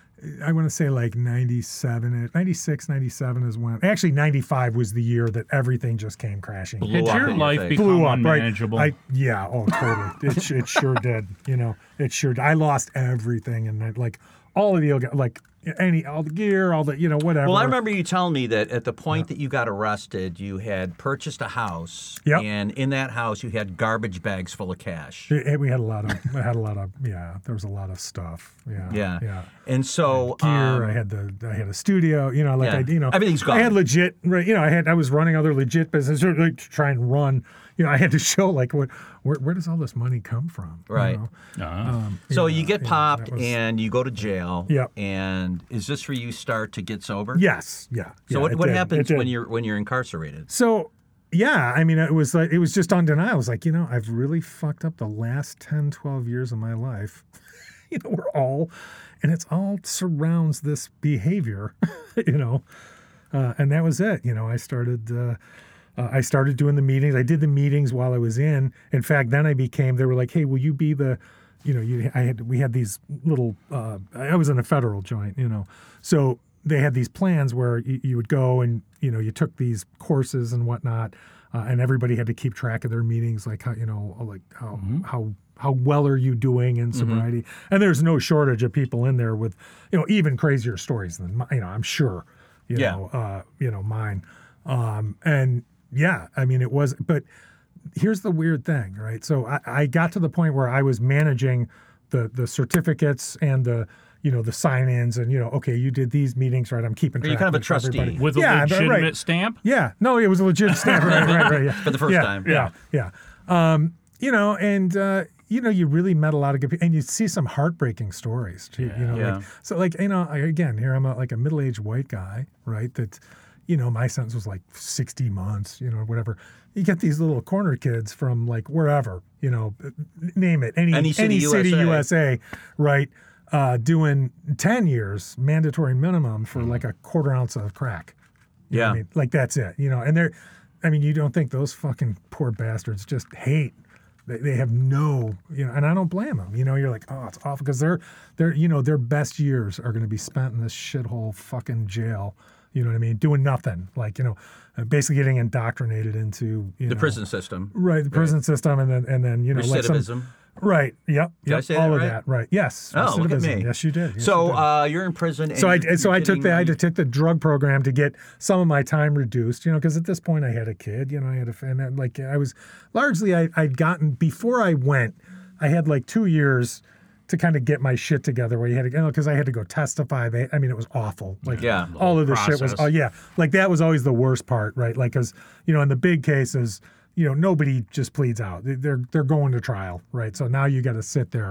I want to say like ninety-seven, ninety-six, ninety-seven is when, actually ninety-five was the year that everything just came crashing. Blew Did up your in life your face. become Blew up, unmanageable? right? I, yeah, oh, totally. it, it sure did. You know, it sure did. I lost everything and I, like all of the, like any, all the gear, all the, you know, whatever. Well, I remember you telling me that at the point yeah. that you got arrested, you had purchased a house, yep. and in that house you had garbage bags full of cash. It, it, we had a lot of, we had a lot of, yeah, there was a lot of stuff. Yeah. Yeah. Yeah. And so I had gear, um, I had the, I had a studio, you know, like yeah. I, you know, everything's gone. I had legit, you know, I had, I was running other legit businesses like, to try and run, you know, I had to show like what, where, where does all this money come from? Right. You know? uh-huh. um, So yeah, you get yeah, popped was, and you go to jail. Yep. And is this where you start to get sober? Yes. Yeah. So yeah, what, it what did, happens it did. when you're when you're incarcerated? So, yeah, I mean, it was like, it was just undeniable. I was like, you know, I've really fucked up the last ten, twelve years of my life. You know, we're all, and it's all surrounds this behavior, you know, uh, and that was it. You know, I started, uh, uh, I started doing the meetings. I did the meetings while I was in. In fact, then I became, they were like, hey, will you be the, you know, you, I had, we had these little, uh, I was in a federal joint, you know, so they had these plans where you, you would go and, you know, you took these courses and whatnot, uh, and everybody had to keep track of their meetings, like how, you know, like how, mm-hmm. how, how well are you doing in sobriety? Mm-hmm. And there's no shortage of people in there with, you know, even crazier stories than, you know, I'm sure, you yeah. know, uh, you know, mine. Um, and yeah, I mean, it was, but here's the weird thing, right? So I, I got to the point where I was managing the, the certificates and the, you know, the sign-ins and, you know, okay, you did these meetings, right? I'm keeping track. Are you kind of a trustee? Everybody. With a yeah, legitimate right. stamp? Yeah. No, it was a legit stamp. Right, right, right. Yeah. For the first yeah, time. Yeah, yeah. Um, you know, and, uh, you know, you really met a lot of good people, and you see some heartbreaking stories, too. Yeah. You know, Yeah. like, so, like, you know, I, again, here I'm a, like a middle-aged white guy, right, that, you know, my sentence was like sixty months, you know, whatever. You get these little corner kids from like wherever, you know, name it, any Any city, any city U S A. U S A, right, uh, doing ten years mandatory minimum for like a quarter ounce of crack. You know Yeah. what I mean? Like that's it, you know, and they're, I mean, you don't think those fucking poor bastards just hate. They, they have no, you know, and I don't blame them. You know, you're like, oh, it's awful because they're, they're, you know, their best years are going to be spent in this shithole fucking jail. You know what I mean? Doing nothing, like, you know, basically getting indoctrinated into you The know, prison system. right? The prison Right. system, and then and then you know, like some, Recidivism. right? Yep, Did I yep, say all that of right? that, right? Yes. Oh, look at recidivism. me. Yes, you did. Yes, so you did. uh, you're in prison. And So I you're, so you're I took getting, the I had to take the drug program to get some of my time reduced, you know, because at this point I had a kid, you know, I had a and then, like I was largely I I'd gotten before I went, I had like two years to kind of get my shit together where you had to go because I had to go testify. They, I mean, it was awful. Like Yeah. all of the shit was process. oh yeah, like that was always the worst part, right? Like because you know in the big cases, you know nobody just pleads out. They're they're going to trial, right? So now you got to sit there.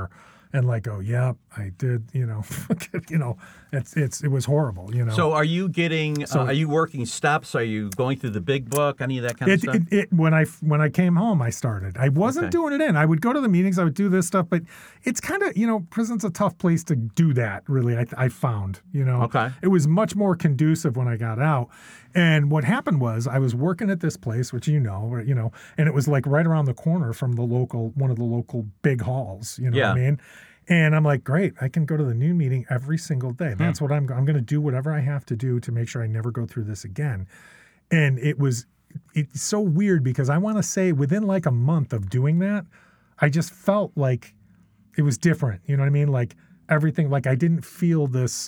and like, oh yeah, I did, you know, you know, it's it's it was horrible, you know. So are you getting? So- uh, are you working steps? Are you going through the big book? Any of that kind of It, stuff? it, it when I when I came home, I started. I wasn't Okay. doing it in. I would go to the meetings. I would do this stuff, but it's kind of, you know, prison's a tough place to do that. Really, I, I found, you know, Okay. it was much more conducive when I got out. And what happened was I was working at this place, which you know, where, you know, and it was like right around the corner from the local one of the local big halls. You know Yeah. what I mean? And I'm like, great, I can go to the noon meeting every single day. That's what I'm. I'm going to do whatever I have to do to make sure I never go through this again. And it was, it's so weird because I want to say within like a month of doing that, I just felt like it was different. You know what I mean? Like everything, like I didn't feel this.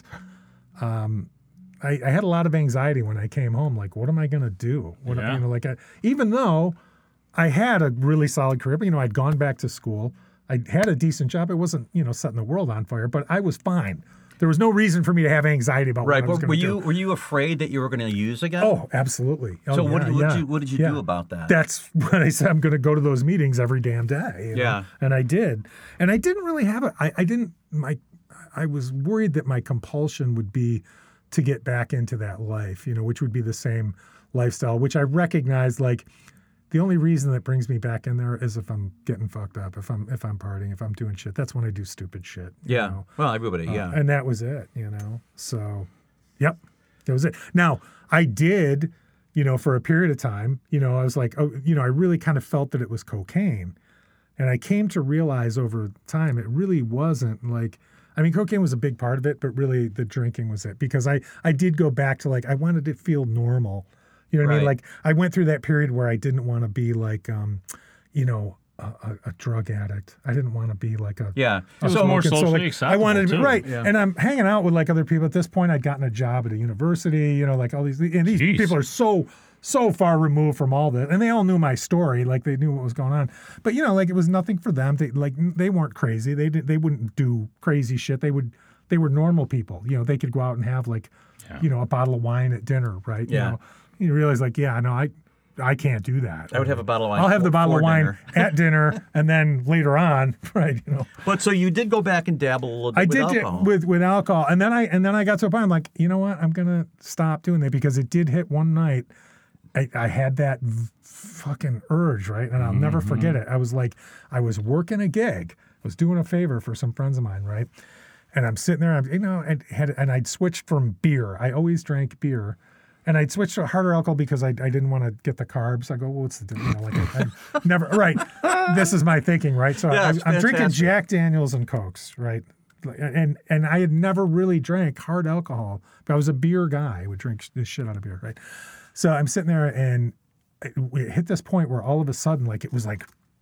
Um, I, I had a lot of anxiety when I came home. Like, what am I going to do? What Yeah. you know, like I, even though I had a really solid career, but, you know, I'd gone back to school. I had a decent job. It wasn't, you know, setting the world on fire, but I was fine. There was no reason for me to have anxiety about right. what I was But going to were do. you were you afraid that you were going to use again? Oh, absolutely. Oh, So what yeah, did- what did yeah, you- what did you yeah. do about that? That's when I said I'm going to go to those meetings every damn day. you know? Yeah. And I did. And I didn't really have it. I, I didn't, my, I was worried that my compulsion would be to get back into that life, you know, which would be the same lifestyle, which I recognized like the only reason that brings me back in there is if I'm getting fucked up, if I'm, if I'm partying, if I'm doing shit. That's when I do stupid shit. you Yeah. know? Well, everybody. Uh, Yeah. and that was it, you know. So, yep, that was it. Now, I did, you know, for a period of time, you know, I was like, oh, you know, I really kind of felt that it was cocaine. And I came to realize over time it really wasn't like, I mean, cocaine was a big part of it, but really the drinking was it. Because I, I did go back to like, I wanted to feel normal. You know what I mean? Right. Like, I went through that period where I didn't want to be like, um, you know, a, a, a drug addict. I didn't want to be like a Yeah. It was So more smoking. socially like, I acceptable, wanted to be too. right, Yeah. and I'm hanging out with like other people. At this point, I'd gotten a job at a university. You know, like all these, and these Jeez. people are so so far removed from all this, and they all knew my story. Like they knew what was going on. But you know, like it was nothing for them. They like they weren't crazy. They did, they wouldn't do crazy shit. They would. They were normal people. You know, they could go out and have like, Yeah. you know, a bottle of wine at dinner, right? Yeah. You know, you realize like, yeah, no, I. I can't do that. I would have a bottle of wine I'll have for- the bottle for of wine dinner. at dinner, and then later on, right? You know, But so you did go back and dabble a little bit I with did alcohol. it with with alcohol, and then I and then I got to a point. I'm like, you know what? I'm gonna stop doing that because it did hit one night. I, I had that v- fucking urge, right? And I'll never forget it. I was like, I was working a gig. I was doing a favor for some friends of mine, right? And I'm sitting there. I'm, you know, and had and I'd switched from beer. I always drank beer. And I'd switched to harder alcohol because I, I didn't want to get the carbs. I go, well, what's the difference? You know, like I, I never, right. This is my thinking, right? So Yeah, I, it's I'm drinking fantastic. Jack Daniels and Cokes, right? And and I had never really drank hard alcohol, but I was a beer guy. I would drink this shit out of beer, right? So I'm sitting there and it, it hit this point where all of a sudden, like it was like,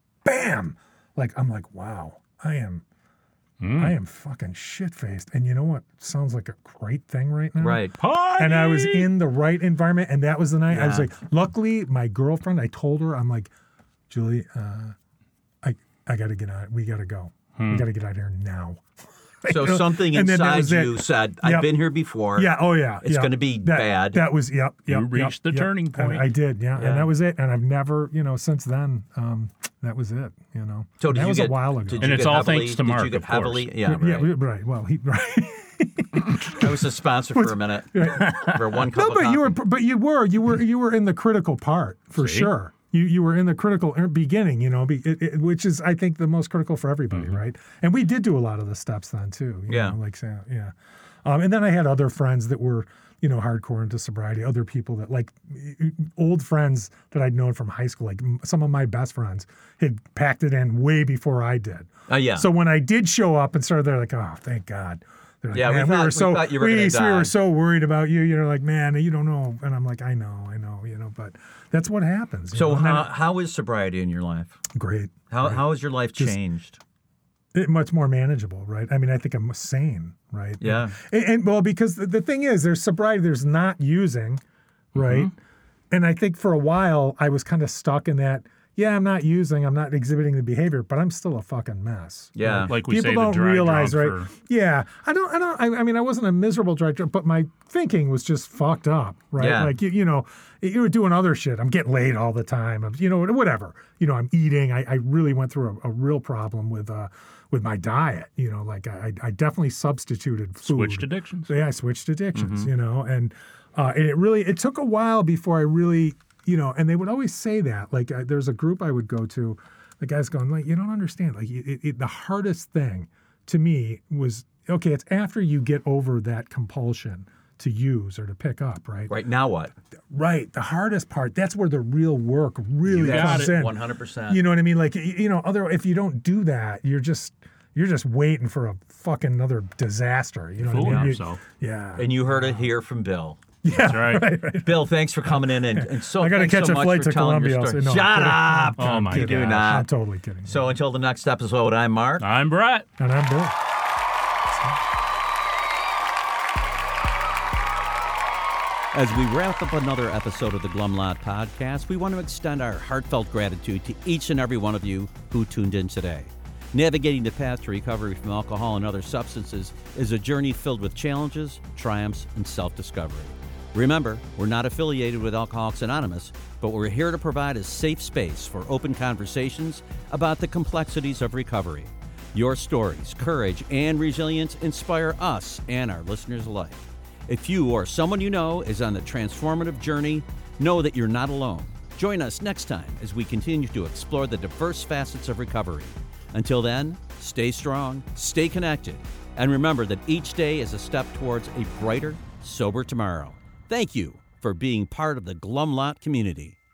bam! Like I'm like, wow, I am, I am fucking shit faced. And you know what sounds like a great thing right now? Right. And I was in the right environment, and that was the night. I was Yeah. like, luckily, my girlfriend, I told her, I'm like, Julie, uh, I I got to get out. We got to go. We got to get out of here now. So You know? something And then that inside was it. you said, "I've Yep. been here before." Yeah. Oh, yeah. It's yeah. gonna be that, bad. That was yep. yep You reached yep, the yep. turning And point. I did. Yeah. Yeah. And that was it. And I've never, you know, since then, um, that was it. You know. So And did that you was get, a while ago. Did And you it's get all heavily, thanks to did Mark, you get of course. heavily, yeah, yeah, right. right. Well, he right. I was a sponsor for a minute for one cup No, of but you were, coffee. but you were, you were, you were in the critical part for See? sure. You you were in the critical er- beginning, you know, be, it, it, which is I think the most critical for everybody, right? And we did do a lot of the steps then too. you Yeah. know, like say, yeah. Um, and then I had other friends that were, you know, hardcore into sobriety. Other people that like old friends that I'd known from high school, like m- some of my best friends had packed it in way before I did. Oh, yeah. So when I did show up and started, they're like, oh, thank God. They're like, Yeah, we man, thought- were we so thought you were we, gonna we die." were so worried about you. You're like, man, you don't know. And I'm like, I know, I know, you know, but that's what happens. you So know? And then how, how is sobriety in your life? great. How how has your life Just- changed? It, much more manageable, right? I mean, I think I'm sane, right? Yeah. And, and well, because the, the thing is, there's sobriety, there's not using, right? And I think for a while I was kind of stuck in that yeah, I'm not using, I'm not exhibiting the behavior, but I'm still a fucking mess. Yeah. Right? Like we People say, don't the dry realize, drunk right? for- Yeah, I don't, I don't, I, I mean, I wasn't a miserable dry drunk, but my thinking was just fucked up, right? Yeah. Like, you, you know, you were doing other shit. I'm getting laid all the time. I'm, you know, whatever. You know, I'm eating. I, I really went through a, a real problem with, uh, with my diet. You know, like I, I definitely substituted food. Switched addictions. So, yeah, I switched addictions, you know, and, uh, and it really, it took a while before I really, you know, and they would always say that, like, uh, there's a group I would go to, the guy's going, like, you don't understand. Like, it, it, the hardest thing to me was, okay, it's after you get over that compulsion to use or to pick up, right? Right, now what? Right. The hardest part, that's where the real work really got comes it. in. one hundred percent. You know what I mean? Like, y- you know, other if you don't do that, you're just you're just waiting for a fucking another disaster. You know what I Fooling mean? You- yourself. Yeah. And you heard it here from Bill. yeah. That's right. Right, right. Bill, thanks for coming in, and, and so I got to thanks catch so a much flight for to telling your Columbia. story. so no, Shut I'm kidding. up! Oh, my You do gosh. not. I'm totally kidding. So until the next episode, I'm Mark. I'm Brett. and I'm Bill. As we wrap up another episode of the Glumlot Podcast, we want to extend our heartfelt gratitude to each and every one of you who tuned in today. Navigating the path to recovery from alcohol and other substances is a journey filled with challenges, triumphs, and self-discovery. Remember, we're not affiliated with Alcoholics Anonymous, but we're here to provide a safe space for open conversations about the complexities of recovery. Your stories, courage, and resilience inspire us and our listeners alike. If you or someone you know is on the transformative journey, know that you're not alone. Join us next time as we continue to explore the diverse facets of recovery. Until then, stay strong, stay connected, and remember that each day is a step towards a brighter, sober tomorrow. Thank you for being part of the Glumlot community.